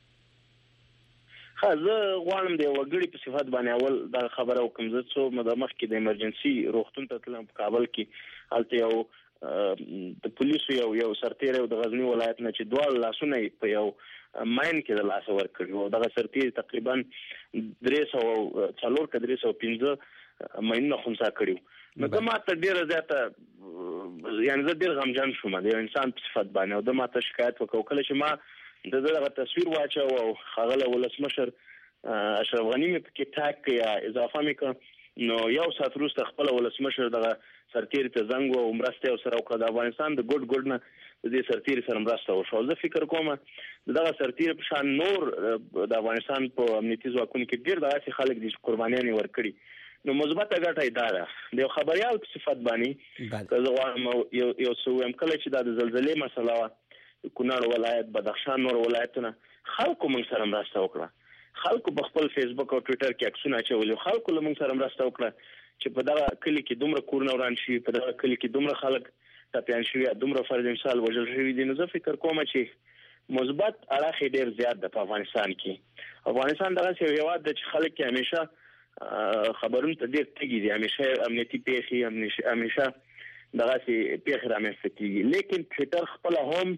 ها زه غواړم د وګړي په صفات باندې اول دا خبره وکم. زه څو مدامخ کې د ایمرجنسي روغتون ته تلم په کابل کې هلته یو د پولیسو یو یو سرتیر او د غزنی ولایت نه چې دوه لاسونه په یو ماین کې د لاس ورکړي او دغه سرتیر تقریبا درې سوه څلور که درې سوه پنځه ماینونه خنثی کړي. نو دا ماته ډېره زیاته یعنې زه ډېر غمجن شوم د یو انسان په صفت باندې او ده ماته شکایت وکړ. کله چې ما د دغه تصویر واچو او ښاغلی ولسمشر اشرف غني مې پکې ټاګ کړ یا اضافه مې کړ نو یو ساعت وروسته خپله ولسمشر دغه سرتیر ته زنګ و او مرسته یې ورسره وکړه. د افغانستان د ګوټ ګوټ نه د دې سرتیر سره مرسته وشوه. زه فکر کوم د دغه سرتیر په شان نور د افغانستان په امنیتي ځواکونو کې ډېر داسې خلک دي چې قربانیان یې ورکړي. نو مثبته ګټه یې دا ده د یو خبریال په صفت باندې که زه غواړم یو یو څه ووایم کله چې دا د زلزلې مسله وه کونړ ولایت بدخشان نور ولایتونه خلکو موږ سره مرسته وکړه. خلکو په خپل فیسبوک او ټویټر کې عکسونه اچولي خلکو له موږ سره مرسته وکړه چې په دغه کلي کې دومره کورونه وران شوي په دغه کلي کې دومره خلک ټپیان شوي دومره فرض مثال وژل شوي دي. نو زه فکر کوم چې مثبت اړخ یې ډېر زیات ده په افغانستان کې. افغانستان دغسې یو هېواد ده چې خلک یې همیشه خبرونو ته ډېر تږي دي همیشه امنیتي پیښې همیشه دغسې پیښې رامنځته کېږي. لیکن ټویټر خپله هم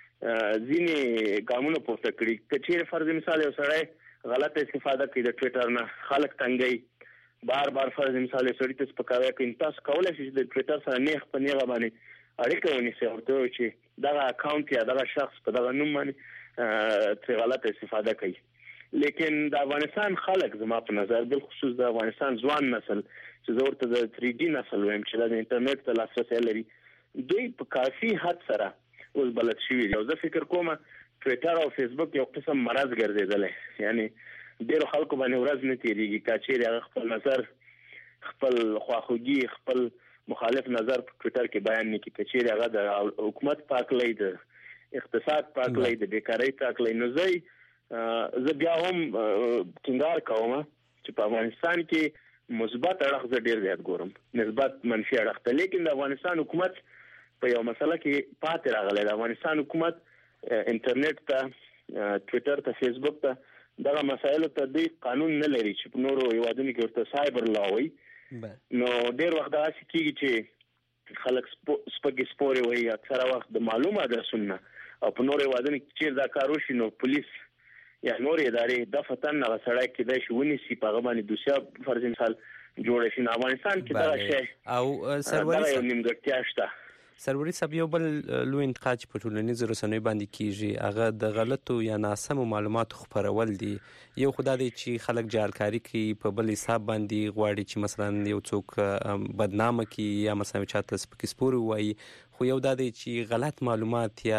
ځینې ګامونه پورته کړي که چیرې فرض مثال یو سړی غلطه استفاده کوي د ټویټر نه خلک تنګوي بار بار فرض مثال یو سړي ته سپکاوی کوي تاسو کولی شئ چې د ټویټر سره نیغ په نیغه باندې اړیکه ونیسئ ورته ووایئ چې دغه اکاونټ یا دغه شخص په دغه نوم باندې ترې غلطه استفاده کوي. لیکن د افغانستان خلک زما په نظر بالخصوص د افغانستان ځوان نسل چې زه ورته د تھری ډي نسل وایم چې د انټرنیټ ته لاسرسی لري دوی په کافي حد سره اوس بلد شوي دي. او زه فکر کوم ټویټر او فیسبوک یو قسم مرض ګرځېدلی یعنی ډېرو خلکو باندې ورځ نه تېرېږي که چیرې هغه خپل نظر خپل خواخوږي خپل مخالف نظر په ټویټر کې بیان نه کړي که چیرې هغه د حکومت پاکلی د اقتصاد پاکلی د بیکارۍ پاکلی نو زه زه بیا هم ټینګار کوم چې په افغانستان کې مثبت اړخ زه ډېر زیات ګورم نسبت منفي اړخ ته. لیکن د افغانستان حکومت په یو مسله کې پاتې راغلی. د افغانستان حکومت انټرنیټ ته ټویټر ته فیسبوک ته دغه مسایلو ته دوی قانون نه لري چې په نورو هیوادونو کې ورته سایبر لا وایي. نو ډېر وخت داسې کېږي چې خلک سپکې سپورې وایي اکثره وخت د معلوم ادرسونو نه او په نورو هیوادونو کې چیرې دا کار وشي نو پولیس یا نورې ادارې دفتن هغه سړی کېدای شي ونیسي په هغه باندې دوسیه فرض مثال جوړه شي. نو افغانستان کې دغه شی دغه یو نیمګړتیا شته. سروري صاحب یو بل لوی انتقاد چې په ټولنیزو رسنیو باندې کیږي هغه د غلطو یا ناسمو معلوماتو خپرول دي. یو خو دا دی چې خلک جعلکاري کوي په بل حساب باندې غواړي چې مثلا یو څوک بدنامه کړي یا مثلا چاته سپکې سپورې ووایي. خو یو دا دی چې غلط معلومات یا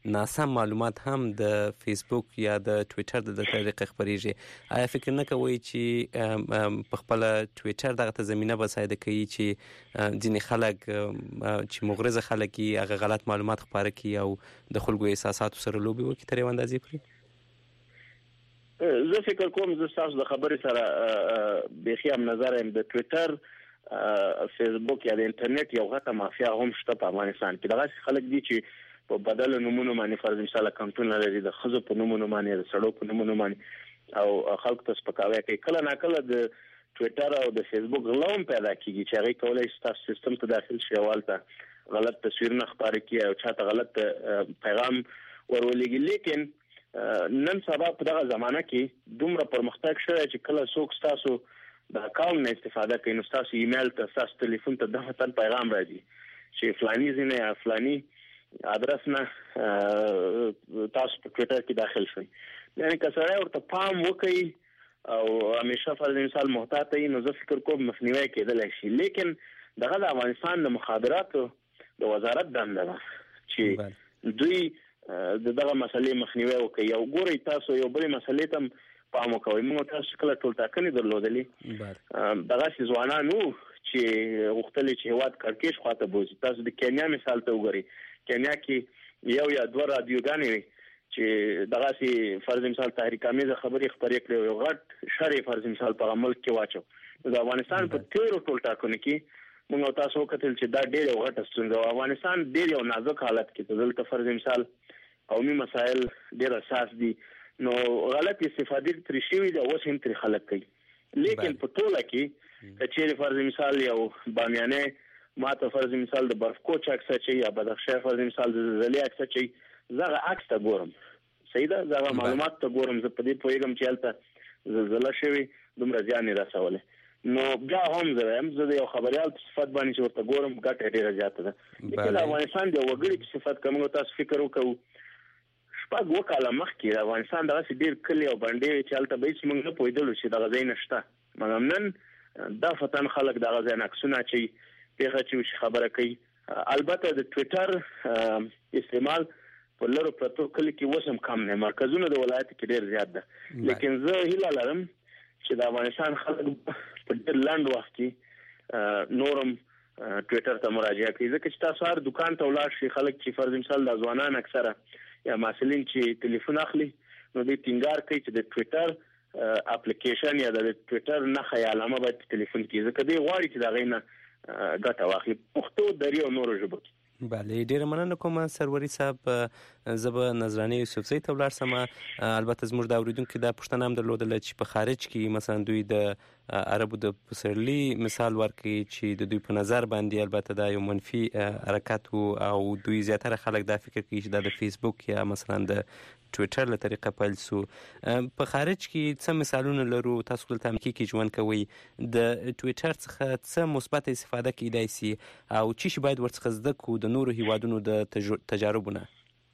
ناسم معلومات هم د فیسبوک یا د ټویټر د طریقې خبرېږي. آیا فکر نه کوئ چې په خپل ټویټر دغه ته زمینه بسایده کوي چې ځینې خلک چې مغرضه خلک یې هغه غلط معلومات خپاره کړي او د خلکو احساساتو سره لوبې وکړي تر یوه اندازې پورې؟ زه فکر کوم زه تاسو د خبرې سره بیخي هم نظر یم. د ټویټر، فیسبوک یا د انټرنیټ یو غټه مافیا هم شته په افغانستان کې. دغه خلک دي چې په بدل نمونه باندې فرض مثال اکاونټونه لري، د ښځو په نمونه باندې، د سړو په نمونه باندې، او خلکو ته سپکاوی کوي. کله ناکله د ټویټر او د فیسبوک غلوم پیدا کیږي چې هغه کولای شي تاسو سیستم ته داخل شي او والته غلط تصویرونه خپاره کړي او چاته غلط پیغام ورولېږي. لیکن نن سبا په دغه زمانہ کې دومره پرمختګ شوی چې کله څوک تاسو د اکاونټ نه استفاده کوي نو تاسو ایمیل ته، تاسو ټلیفون ته دغه تن پیغام راځي چې فلانی ځنه یا فلانی ادرس نه تاسو په ټویټر کې داخل شئ. یعنی که سره ورته پام وکړي او همیشه فرض مثال محتاط وي نو زه فکر کوم مخنیوي کېدلی شي. لیکن دغه د افغانستان د مخابراتو د وزارت دنده ده چې دوی د دغه مسلې مخنیوي وکړي. او ګورئ تاسو یو بلې مسلې ته پام وکوئ. موږ تاسو کله ټول ټاکنې درلودلې، دغه ځوانان وو چې غوښتل چې هیواد کړکېچ خواته بوځي. تاسو د کینیا مثال ته وګورئ. کینیا کې یو یا دوه رادیوګانې وي چې دغه سي فرض مثال تحریک امیزه خبرې خبرې کړې، یو غټ شری فرض مثال په عمل کې واچو. د افغانستان په تیرو ټول ټاکنو کې موږ تاسو وکتل چې دا ډېر یو غټ ستونزه. افغانستان ډېر یو نازک حالت کې دلته فرض مثال قومي مسائل ډېر اساس دي، نو غلط استفادې ترې شوي دي، اوس هم ترې خلک کوي. لیکن په ټوله کې که چیرې فرض مثال یو بامیانې ما ته فرض مثال د برفکوچ عکس اچوي یا بدخشان فرض مثال د زلزلې عکس اچوي، زه هغه عکس ته ګورم، صحیح ده، زه هغه معلومات ته ګورم، زه په دې پوهېږم چې هلته زلزله شوې، دومره زیان یې رسولی. نو بیا هم زه وایم زه د یو خبریال په صفت باندې چې ورته ګورم ګټه ډېره زیاته ده. لیکن د افغانستان د یو وګړي په صفت که موږ تاسو فکر وکړو شپږ اووه کاله مخکې د افغانستان دغسې ډېر کلي او بنډې وې چې هلته به هېڅ موږ نه پوهېدلو چې دغه ځای نه شته. مګر نن دا فتن خلک دغه ځای نه عکسونه اچوي، پېښه چې خبره کوي. البته د ټویټر استعمال په لرو پرتو کلي کې اوس هم کم دی، مرکزونه د ولایت کې ډېر زیات ده. لیکن زه هیله لرم چې د افغانستان خلک په ډېر لنډ وخت کې نورم ټویټر ته مراجعه کوي، ځکه چې تاسو هر دکان ته ولاړ شئ، خلک چې فرض مثال د ځوانان اکثره یا محصلین چې ټلیفون اخلي نو دوی ټینګار کوي چې د ټویټر اپلیکیشن یا د ټویټر نښه یا علامه باید په ټلیفون کې، ځکه دوی غواړي چې د هغې نه ګټه واخلي پښتو، دري او نورو ژبو کې. بله، ډیره مننه کوم سروري صاحب. زه به نظرانې یوسفزۍ ته ولاړ سم. البته زموږ د اورېدونکو دا پوښتنه هم درلودله چې په خارج کې مثلا دوی د عربو د پسرلي مثال ورکړي چې د دوی په نظر باندې البته دا یو منفي حرکت و او دوی زیاتره خلک دا فکر کوي چې دا د فیسبوک یا مثلا د ټویټر له طریقه پیل سو. په خارج کې څه مثالونه لرو؟ تاسو دلته امریکا کې ژوند کوئ، د ټویټر څخه څه مثبت استفاده کیدای سي او څه شی باید ورڅخه زده کړو د نورو هیوادونو د تجاربونه؟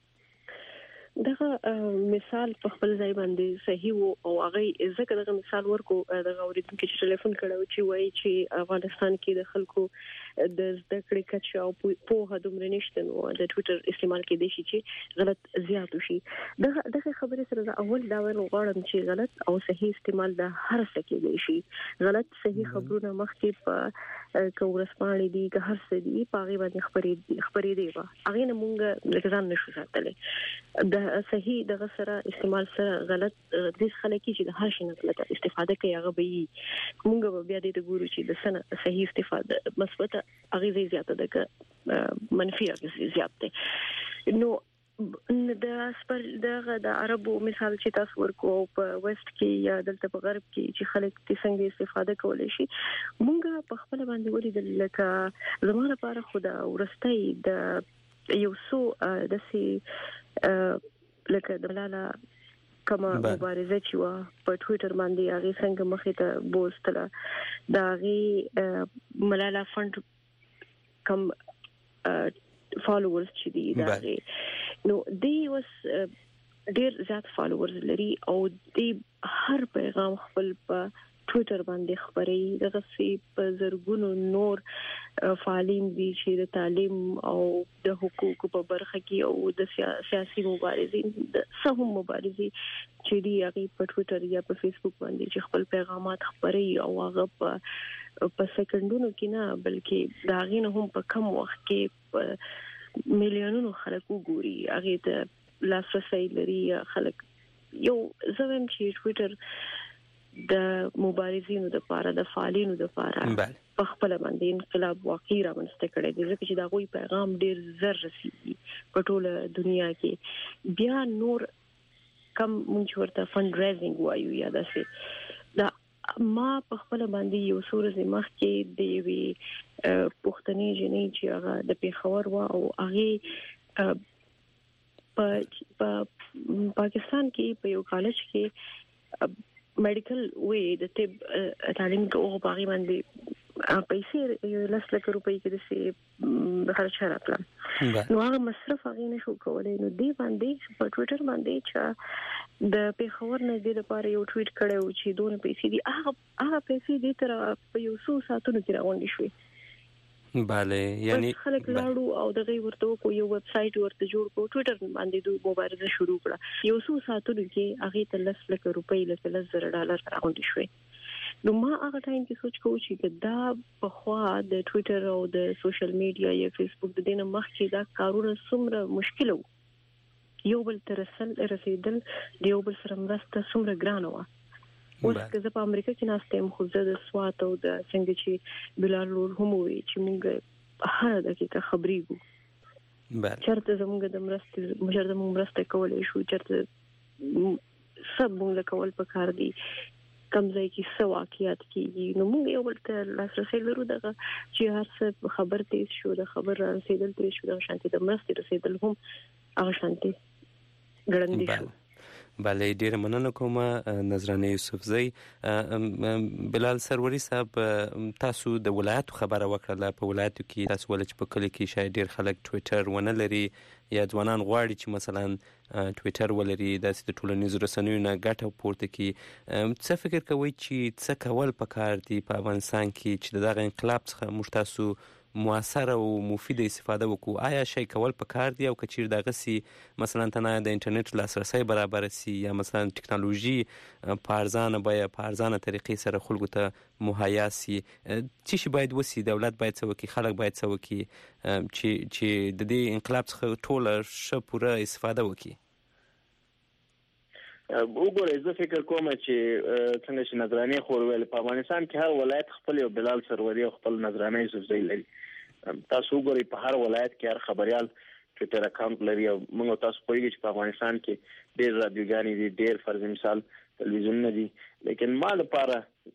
دغه مثال په خپل ځای باندې صحیح وو او هغه ځکه دغه مثال ورکو دغه اوریدونکو چې ټلیفون کړو چې وایي چې افغانستان کې د خلکو د زده کړې کچه او پوهه دومره نشته نو د ټویټر استعمال کې دي چې غلط زیات شي. دغه دغه خبرې سره اول دا ویل غواړم چې غلط او صحیح استعمال د هر څه کې دی شي. غلط صحیح خبرونه مخکې په کورسپانډ دي که هر څه دي پاغي باندې خبرې خبرې دی وا هغه نه مونږ لږ نشو ساتلې. د صحیح دغه سره استعمال سره غلط د خلک چې د هر شي نه غلط استفاده کوي هغه به مونږ به بیا د ګورو چې د سنه صحیح استفاده مثبت هغه زیاته ده که منفي هغه زیات ده. نو د سپر دغه د عربو مثال چې تاسو ورکو په وست کې یا دلته په غرب کې چې خلک د څنګه استفاده کولای شي مونږ په خپل باندې ولیدل لکه زموږ لپاره خدا ورستۍ د یو څو د سي لکه د ملاله کومه مبارزه چې وا په ټویټر باندې هغه څنګه مخې ته بوستله دا هغه ملاله فند کوم فالوورز چې دي دا نو دی وس ډیر زیات فالوورز لري او دی هر پیغام خپل په ټوئیټر باندې خبري دغه سی په زرګونو نور فعالین دي چې د تعلیم او د حقوقو په برخه کې او د سیاسي مبارزین د سهم مبارزي چې دی هغه په ټوئیټر یا په فیسبوک باندې چې خپل پیغامات خبري او هغه په په سکندونو کې نه بلکې دا غینه هم په کم وخت کې میلیونونو خلک وګوري هغه ته لاسرسي لري خلک یو زویم چې ټوئیټر د مبارزینو د لپاره د فعالینو د لپاره په خپل باندې انقلاب واقعي راوستل کړي دي ځکه چې دا غوي پیغام ډیر زر رسیدي په ټوله دنیا کې بیا نور کم مونږ ورته فند ریزینګ وایو یا داسې دا ما په خپل باندې یو سورې مخ کې د وی پښتني جنې چې هغه د پیښور وا او هغه په پاکستان کې په یو کالج کې میډیکل وی د طب تعلیم کوو باغی باندې پیسې لس لک روپۍ کې د سي خرچ راکړه نو هغه مصرف هغه نشو کولای نو دی باندې په ټوئیټر باندې چې د پیښور نه د لپاره یو ټویټ کړو چې دوه پیسې دي هغه هغه پیسې دي تر په یو څو ساعتونو کې راغونډې شوې bale یعنی خلک لاړو او دغه ورته کو یو ویب سټ ورته جوړ کو ټوئیټر باندې دوی مبارزه شروع کړه یو څو ساعتونو کې هغه ته لس لک روپۍ لکه لس زره ډالر راغونډې شوې نو ما هغه ټایم کې سوچ کوم چې دا په خوا د ټوئیټر او د سوشل میډیا یا فیسبوک د دینه مخکې دا کارونه څومره مشکل وو یو بل تر رسیدل د یو بل سره مرسته څومره ګرانه وه اوس که زه په امریکا کې ناستم خو زه د سوات او د څنګه چې بلال لور هم وي چې موږ هر دقیقه خبرېږو بله چرته زموږ د مرستې مجرد موږ مرسته کولای شو چرته سب موږ کول پکار دي کم ځای کې څه واقعیت کېږي نو موږ یو بل ته لاسرسی لرو دغه چې هر څه خبر تیز شو د خبر رسیدل تیز شو د شانتي د مرستې رسیدل هم هغه شانتي ګړندې شو بله ډیره مننه کوم نظرانه یوسفزی بلال سروري صاحب تاسو د ولایت خبره وکړه په ولایتو کې تاسو ول چې په کلی کې شاید ډیر خلک ټوئیټر ونه لري یا ځوانان غواړي چې مثلا ټوئیټر ولري د ټولنیزو رسنیو نه ګټه پورته کړي څه فکر کوئ چې څه کول پکار دي په افغانستان کې چې دغه انقلاب څخه موږ تاسو موثر او مفید استفاده وکړو آیا شي کول پکار دي او کچیر دغه سي مثلا تنه د انټرنیټ لاسرسي برابر سي یا مثلا ټکنالوژي په ارزانه بیا په ارزانه طریقې سره خلکو ته مهیا سي چې شي باید وسی دولت باید څه وکړي خلک باید څه وکړي چې چې د دې انقلاب څخه ټول ش پوره استفاده وکړي وګورئ زه فکر کوم چې څنګه چې نظرانه خورول په افغانستان کې هر ولایت خپل یو بلال سروري او خپل نظرانه یوسفزی لري تاسو وګورئ په هر ولایت کې هر خبريال ټوئیټر اکاونټ لري او موږ تاسو پوهیږئ چې په افغانستان کې ډېر رادیوګانې دي ډېر فرض مثال تلویزیونونه دي لیکن ما لپاره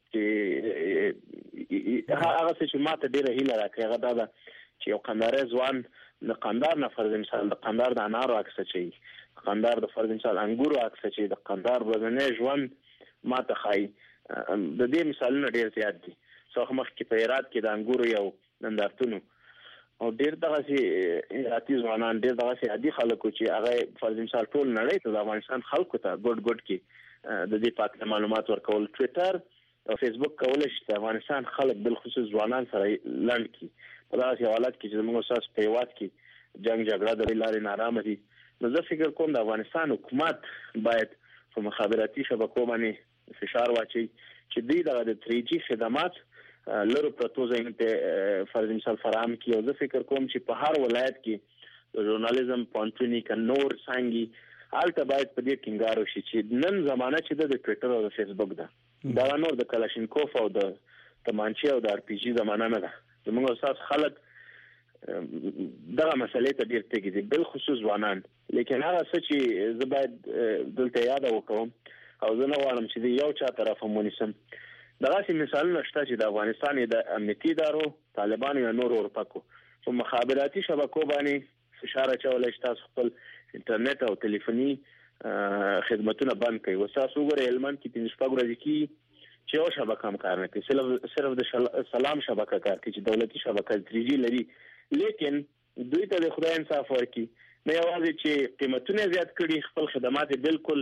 چې هغه څه ماته ډېره هیله راکړه هغه دا ده چې یو قنداري ځوان د قندار نه فرض مثال د قندار د انارو عکس چي قندار د فرض مثال انګورو عکس چې د قندار ورځنی ژوند ماته خای د دې مثالونه ډېر زیات دي څو مخ کې په هرات کې د انګورو یو نندارتونو او ډېر دغه سي هراتي ځوانان ډېر دغه سي عادي خلکو چې هغه فرض مثال ټول نړۍ ته د افغانستان خلکو ته ګډ ګډ کې د دې پاک معلومات ورکول ټوئیټر او فیسبوک کولای شي د افغانستان خلک بل خصوص ځوانان سره لاند کی په داسې حالت کې چې موږ اساس په یوات کې جنگ جګړه د لارې نارامه دي نو زه فکر کوم د افغانستان حکومت باید په مخابراتي شبکو باندې فشار واچي چې دوی د تھری جی خدمات لرو پروتو ځین ته فرض مثال فراهم کړي او زه فکر کوم چې په هر ولایت کې د ژورنالیزم پونټونی کنور سانګي حالت باید په دې ټینګار وشي چې نن زمانہ چې د ټوئیټر او د فیسبوک ده دا نور د کلاشینکوف او د تمانچې او د ار پی جی زمانہ نه ده موږ اساس خلک دغه مسلې ته ډیر تګي دي بل خصوص ځوانان لیکن هغه څه چې زه باید دلته یاد وکړم او زه نه غواړم چې یو چا طرف مونیسم دغه سي مثالونه شته چې د افغانستان د امنیتي ادارو طالبانو یا نور اورپکو په مخابراتي شبکو باندې فشار اچول شي تاسو خپل انټرنیټ او ټلیفوني خدماتونه بند کړئ وساسو وګورئ علمان کې پنځه شپږ ورځې کې چې یو شبکه هم کار نه کوي صرف د سلام شبکه کار کوي چې دولتي شبکه تھری جی لري لیکن دوی ته د خدای انصاف ورکړي نه یوازې چې قیمتونه زیات کړي خپل خدمات بالکل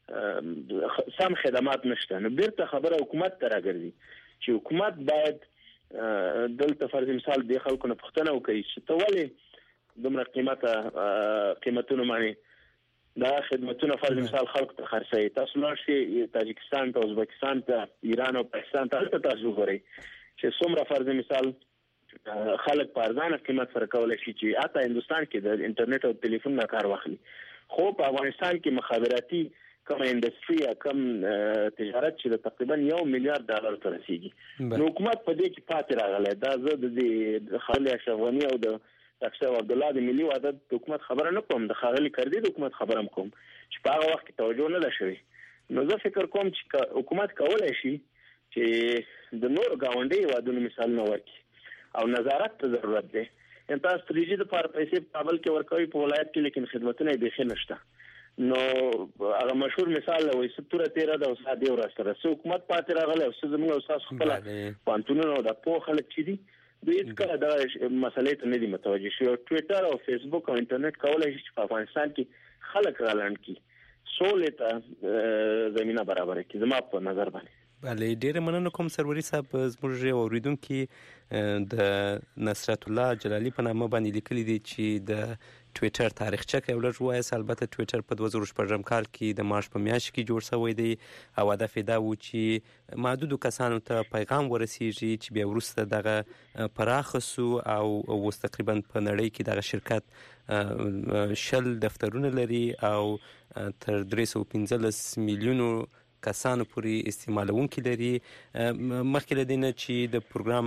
سم خدمات نشته. نو بیرته خبره حکومت ته راګرځي چې حکومت باید دلته فرض مثال د خلکو نه پوښتنه وکړي چې ته ولې دومره قیمته قیمتونه باندې دا خدمتونه فرض مثال خلکو ته خرڅوي. تاسو لاړ شئ تاجکستان ته، ازبکستان ته، ایران او پاکستان ته، هلته تاسو وګورئ چې څومره فرض مثال خلک په ارزانه قیمت سره کولی شي چې حتی هندوستان کې د انټرنیټ او ټلیفون نه کار واخلي. خو په افغانستان کې مخابراتي کوم انډستری یا کوم تجارت چې تقریبا یو میلیارډ ډالر ته رسیدي. نو حکومت په دې کې پاتې راغلی. دا زه د خالد اشرف غني او د ډاکټر عبد الله د ملي وحدت حکومت خبره نه کوم، د خالد کردي د حکومت خبره هم کوم چې په هغه وخت کې توجه نه ده شوې. نو زه فکر کوم چې حکومت کولی شي چې د نورو ګاونډي هېوادونو مثالونه ورکړي او نظارت ته ضرورت دی. ان تاسو تریجي د پاره پیسې په کابل کې ورکوي په ولایت کې، لیکن خدمتونه یې بیخي نشته. نو هغه مشهور مثال وایي ستوره تیره ده او ساده ورځ سره څه حکومت پاتې راغلی او څه زموږ او تاسو خپل پانتونونه او د پوه خلک چې دي دوی هیڅکله دا مسلې ته نه دي متوجه شوي. او ټویټر او فیسبوک او انټرنیټ کولی شي چې په افغانستان کې خلک رالنډ کړي، سولې ته زمینه برابره کړي. زما په نظر باندې بله ډیره مننه کوم سروري صاحب. زموږ اوریدونکي د نصرت الله جلالي په نامه باندې لیکلي دي چې د ټویټر تاریخچه کې ولر وایس. البته ټویټر په دوه زره شپږم کال کې د مارچ په میاشت کې جوړ شوی دی او هدف یې دا و چې محدودو کسانو ته پیغام ورسیږي چې بیا وروسته دغه پراخه سو او اوس تقریبا په نړۍ کې دغه شرکت شل دفترونه لري او تر درې سوه پنځلس میلیونو کسانو پورې استعمالونکي لري. مخکې له دې نه چې د پروګرام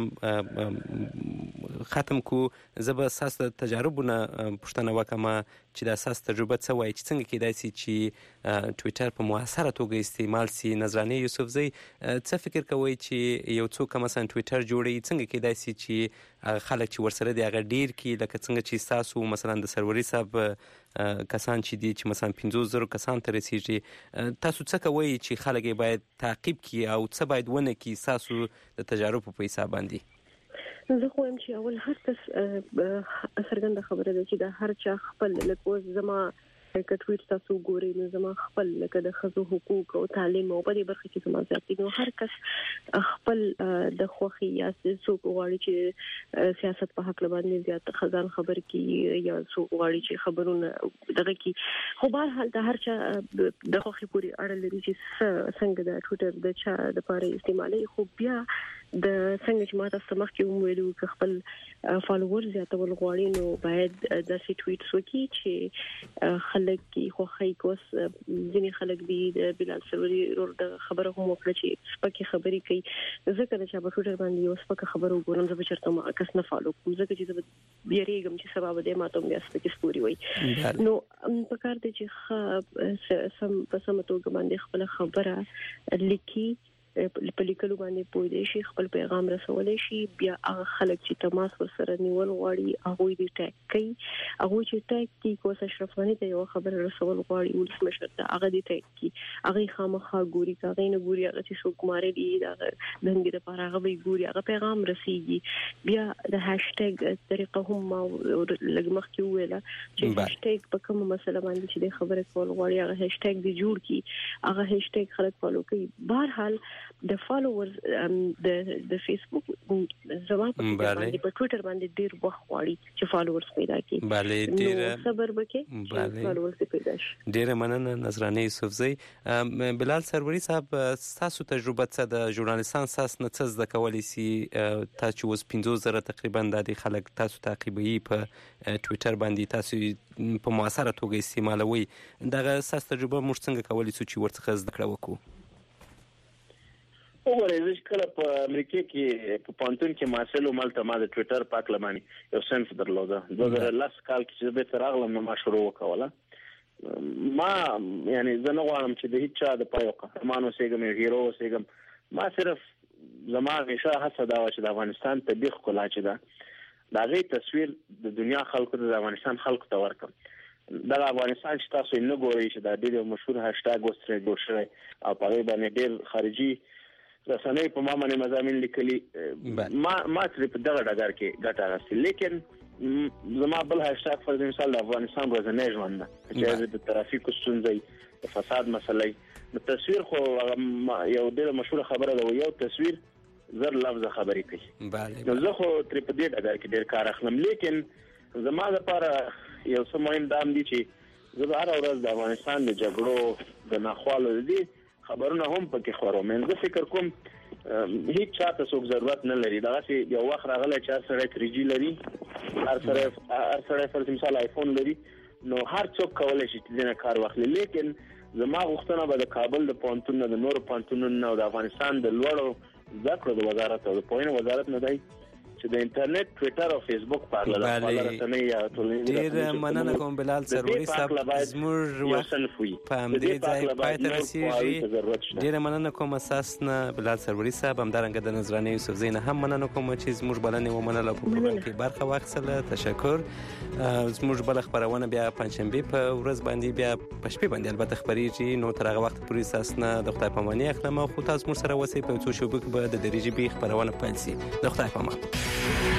ختم کو زه به ستاسو د تجاربو نه پوښتنه وکړم چې د اساس تجربه څه وایي چې څنګه کېدای شي چې ټویټر په مؤثره توګه استعمال شي. نظرانه یوسفزۍ څه فکر کوئ چې یو څوک مثلا ټویټر جوړوي څنګه کېدای شي چې خلک چې ورسره دي هغه ډیر کړي، لکه څنګه چې ستاسو مثلا د سروري صاحب کسان چې دي چې مثلا پنځوس زرو کسان ته رسیږي. تاسو څه کوئ چې خلک یې باید تعقیب کړي او څه باید ونه کړي ستاسو د تجاربو په حساب باندې؟ زه خو هم چې اول هر کس څرګنده خبره ده چې د هر چا خپل لکه زما که ټویټ تاسو ګورئ نو زما خپل لکه د ښځو حقوق او تعلیم او په دې برخه کې زما زیات دي. نو هر کس خپل د خوښي یا څوک غواړي چې سیاست په حق باندې زیات خزان خبر کی یا څوک غواړي چې خبرونه دغه کی. خو بهر حال د هر چا د خوښي پوری اړه لري چې څنګه د ټویټر د چا د پاره استعمالي. خو بیا د څنګه چې ما تاسو مخکې وویلو چې خپل فالوور زیاتول غواړي نو باید داسې ټویټس وکړي چې خلک کې خوښي کوس. ځینې خلک دي د بلال سروري ور د خبره هم وکړه چې سپکه خبري کوي. ځکه چې په ټویټر باندې یو سپکه خبره وګورم زه به چرته ما کس نه فالو کوم ځکه چې زه بیریږم چې سبب دې ماته بیا سپکه ستوري وای. نو په کار دي چې سم په سم توګه باندې خپل خبره لیکي په لیکلو باندې پوي دي شي خپل پیغام رسولای شي. بیا هغه خلک چې تماس ورسره نیول غواړي هغه دې ټاک کوي. هغه چې ټاک کی کوس اشرف غني ته یو خبر رسول غواړي ولس مشر ته هغه دې ټاک کی هغه خامخا ګوري هغه نه ګوري هغه چې څوک ماره دي هغه دنګ د پاره هغه وی ګوري هغه پیغام رسیږي. بیا د هاشټګ طریقه هم لګمخ کې ویله چې هاشټګ په کوم مسله باندې چې خبره کول غواړي هغه هاشټګ دی جوړ کی هغه هاشټګ خلک فالو کوي. بهر حال د فالوورز د د فیسبوک زما په باندې په ټویټر باندې ډیر وخت غواړي چې فالوورز پیدا کړي. bale ډیر صبر وکړي چې فالوورز پیدا شي. ډیر مننه نظرانه یوسفزۍ. بلال سروري صاحب تاسو تجربه څه د ژورنالیستان ساس نه څه زده کولی سي تاسو اوس پنځوس زره تقریبا د خلک تاسو تعقیبوي په ټویټر باندې تاسو په مؤثره توګه استعمالوي دغه ساس تجربه موږ څنګه کولی سو چې ورڅخه زده کړو وکړو؟ وګورئ زه کله په امریکا کې په پانتون کې محصل مالته ما د ټویټر پاک لماني یو سنس درلوده دوه زره لس کال کې چې به تر اغلم ما شروع وکوله. ما یعنی زه نه غواړم چې د هیڅ چا د پایو قهرمان اوسېږم یا هیرو اوسېږم. ما صرف زما همیشه هڅه دا و چې د افغانستان طبیعي ښکلا چې ده د هغې تصویر د دنیا خلکو ته د افغانستان خلکو ته ورکړم. دا افغانستان چې تاسو یې نه ګورئ چې دا ډېر مشهور هاشټاګ اوس ترې جوړ شوی او په هغې باندې ډېر خارجي رسنۍ په ما باندې مضامین لیکلي. ما ما ترې په دغه ډګر کې ګټه اخیستې. لیکن زما بل هاشټاګ فرض مثال د افغانستان ورځنی ژوند ده چې د ترافیکو ستونزې د فساد مسلې د تصویر خو یو ډېر مشهور خبره ده یو تصویر زر لفظ خبرې کوي بله نو زه خو ترې په دې ډګر کې ډېر کار اخلم لیکن زما لپاره یو څه مهم دا هم دي چې زه به هره ورځ د افغانستان د جګړو د ناخوالو د دې خبرونه هم پکې خپروم زه فکر کوم هیڅ چاته څوک ضرورت نه لري دغه یو وخت راغلی چې هر سړی تھری جی لري هر سړی هر سړی فرض مثال آیفون لري نو هر څوک کولی شي چې دې کار واخلي لیکن زما غوښتنه به د کابل د پوهنتون نه د نورو پوهنتونونو نه او د افغانستان د لوړو زده کړو د وزارت او د پوهنې وزارت نه دی چې د انټرنیټ ټویټر او فیسبوک په اړه د رسنۍ یا ټولنیزو ډېر مننه کوم بلال سروري صاحب زموږ وخت په همدې ځای پای ته رسېږي ډېر مننه کوم اساس نه بلال سروري صاحب همدارنګه د نظرانه یوسفزۍ نه هم مننه کوم چې زموږ بلنې ومنله په پروګرام کې برخه واخیستله تشکر زموږ بله خپرونه بیا پنجشنبې په ورځ باندې بیا په شپې باندې البته خپرېږي نو تر هغه وخت پورې ستاسو نه د خدای په اماني اخلم خو تاسو موږ سره اوسئ په څو شېبو کې به د درې ژبې خپرونه پیل شي د خدای په امان